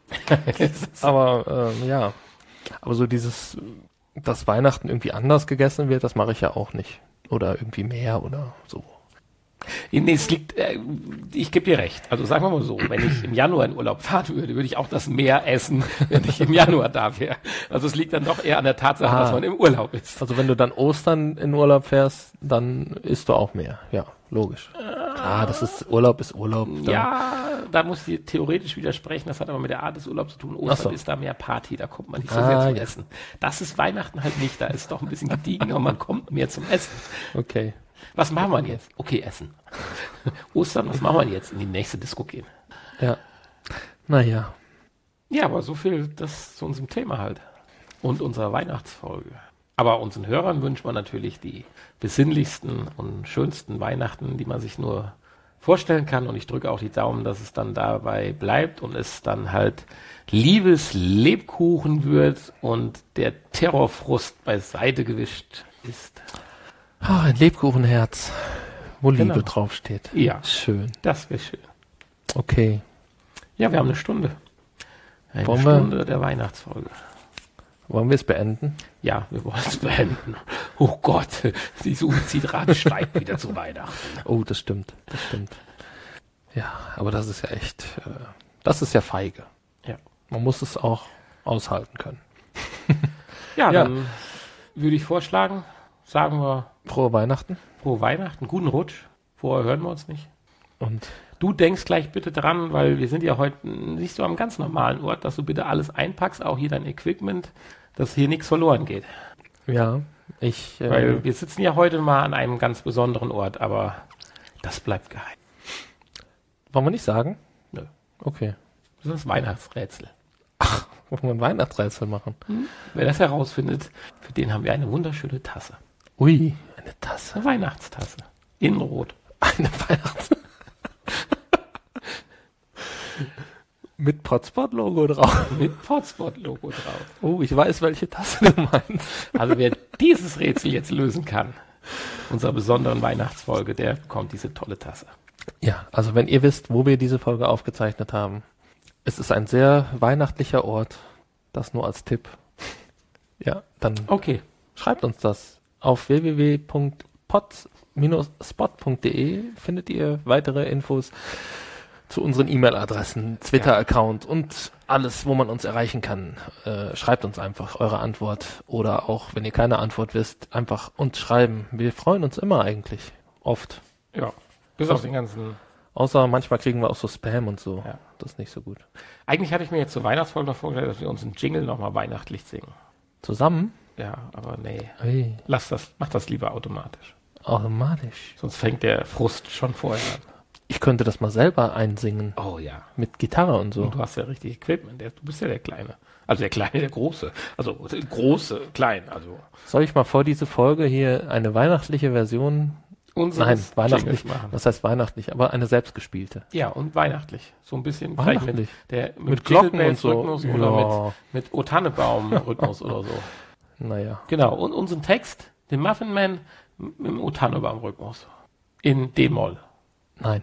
Aber ähm, ja, aber so dieses, dass Weihnachten irgendwie anders gegessen wird, das mache ich ja auch nicht. Oder irgendwie mehr oder so. Nee, es liegt, äh, ich gebe dir recht. Also sagen wir mal so, wenn ich im Januar in Urlaub fahren würde, würde ich auch das mehr essen, wenn ich im Januar da wäre. Also es liegt dann doch eher an der Tatsache, Ah. dass man im Urlaub ist. Also wenn du dann Ostern in Urlaub fährst, dann isst du auch mehr. Ja, logisch. Klar, das ist, Urlaub ist Urlaub. Dann, Ja, da muss ich theoretisch widersprechen. Das hat aber mit der Art des Urlaubs zu tun. Ostern Ach so. ist da mehr Party, da kommt man nicht so Ah, sehr zum ja. Essen. Das ist Weihnachten halt nicht. Da ist doch ein bisschen gediegener und man kommt mehr zum Essen. Okay. Was machen wir denn jetzt? Okay, essen. Ostern, was machen wir denn jetzt? In die nächste Disco gehen. Ja. Naja. Ja, aber so viel das zu unserem Thema halt. Und unserer Weihnachtsfolge. Aber unseren Hörern wünscht man natürlich die besinnlichsten und schönsten Weihnachten, die man sich nur vorstellen kann. Und ich drücke auch die Daumen, dass es dann dabei bleibt und es dann halt Liebeslebkuchen wird und der Terrorfrust beiseite gewischt ist. Oh, ein Lebkuchenherz, wo Genau. Liebe draufsteht. Ja, Schön. das wäre schön. Okay. Ja, wir haben eine Stunde. Eine Wollen wir- Stunde der Weihnachtsfolge. Wollen wir es beenden? Ja, wir wollen es beenden. Oh Gott, die Suizidrate steigt wieder zu Weihnachten. Oh, das stimmt. Das stimmt. Ja, aber das ist ja echt, äh, das ist ja feige. Ja. Man muss es auch aushalten können. Ja, Ja. dann würde ich vorschlagen, sagen wir Frohe Weihnachten. frohe Weihnachten, guten Rutsch. Vorher hören wir uns nicht. Und Du denkst gleich bitte dran, weil wir sind ja heute nicht so am ganz normalen Ort, dass du bitte alles einpackst, auch hier dein Equipment, dass hier nichts verloren geht. ja, ich, äh, Weil wir sitzen ja heute mal an einem ganz besonderen Ort, aber das bleibt geheim. wollen wir nicht sagen? Nö. Okay. Das ist das Weihnachtsrätsel. Wollen wir ein Weihnachtsrätsel machen? Wer das herausfindet, für den haben wir eine wunderschöne Tasse. Ui, eine Tasse. Eine Weihnachtstasse. In Rot. Eine Weihnachts... Mit Potspot-Logo drauf. Mit Potspot-Logo drauf. Oh, ich weiß, welche Tasse du meinst. Also wer dieses Rätsel jetzt lösen kann, unserer besonderen Weihnachtsfolge, der bekommt diese tolle Tasse. Ja, also wenn ihr wisst, wo wir diese Folge aufgezeichnet haben, es ist ein sehr weihnachtlicher Ort, das nur als Tipp. Ja, dann Okay. schreibt uns das. Auf w w w punkt pot spot punkt de findet ihr weitere Infos zu unseren E-Mail-Adressen, Twitter-Account und alles, wo man uns erreichen kann. Äh, schreibt uns einfach eure Antwort oder auch, wenn ihr keine Antwort wisst, einfach uns schreiben. Wir freuen uns immer eigentlich. Oft. Ja. Bis auf den ganzen... Außer manchmal kriegen wir auch so Spam und so. Ja. Das ist nicht so gut. Eigentlich hatte ich mir jetzt zur Weihnachtsfolge noch vorgestellt, dass wir uns einen Jingle nochmal weihnachtlich singen. Zusammen? Ja, aber nee. Hey, Lass das, mach das lieber automatisch. automatisch. Sonst fängt der Frust schon vorher an. Ich könnte das mal selber einsingen. Oh ja. Mit Gitarre und so. Und du hast ja richtig Equipment. Der, du bist ja der Kleine. Also der Kleine, der Große. Also der Große, Klein. Also Soll ich mal vor diese Folge hier eine weihnachtliche Version? unseres Nein, weihnachtlich. Jingles machen. Was heißt weihnachtlich? Aber eine selbstgespielte. Ja, und weihnachtlich. So ein bisschen vielleicht mit, Weihnachtlich. der, mit, Mit Glocken und so. Rhythmus oder Ja. mit, mit O Tannebaum-Rhythmus oder so. Naja. Genau. Und unseren Text, den Muffin Man, mit dem O Tannebaum-Rhythmus. In D-Moll. Nein.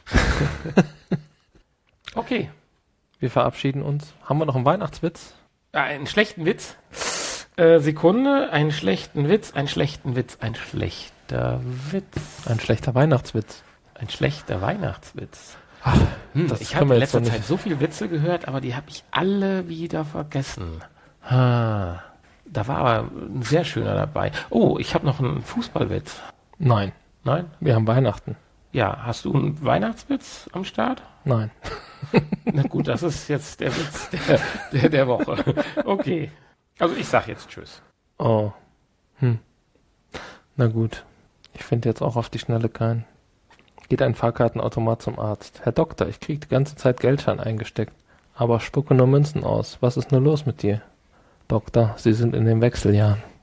Okay. Wir verabschieden uns. Haben wir noch einen Weihnachtswitz? Ah, einen schlechten Witz. Äh, Sekunde. Einen schlechten Witz. Einen schlechten Witz. Ein schlechter Witz. Ein schlechter Weihnachtswitz. Ein schlechter Weihnachtswitz. Ach, Hm, das ich können habe wir in jetzt letzter doch Zeit nicht. so viele Witze gehört, aber die habe ich alle wieder vergessen. Ah, da war aber ein sehr schöner dabei. Oh, ich habe noch einen Fußballwitz. Nein. Nein? Wir haben Weihnachten. Ja, hast du einen Weihnachtswitz am Start? Nein. Na gut, das ist jetzt der Witz der, der, der Woche. Okay. Also ich sag jetzt Tschüss. Oh. Hm. Na gut. Ich finde jetzt auch auf die Schnelle keinen. Geht ein Fahrkartenautomat zum Arzt. Herr Doktor, ich kriege die ganze Zeit Geldschein eingesteckt, aber spucke nur Münzen aus. Was ist nur los mit dir? Doktor, Sie sind in den Wechseljahren.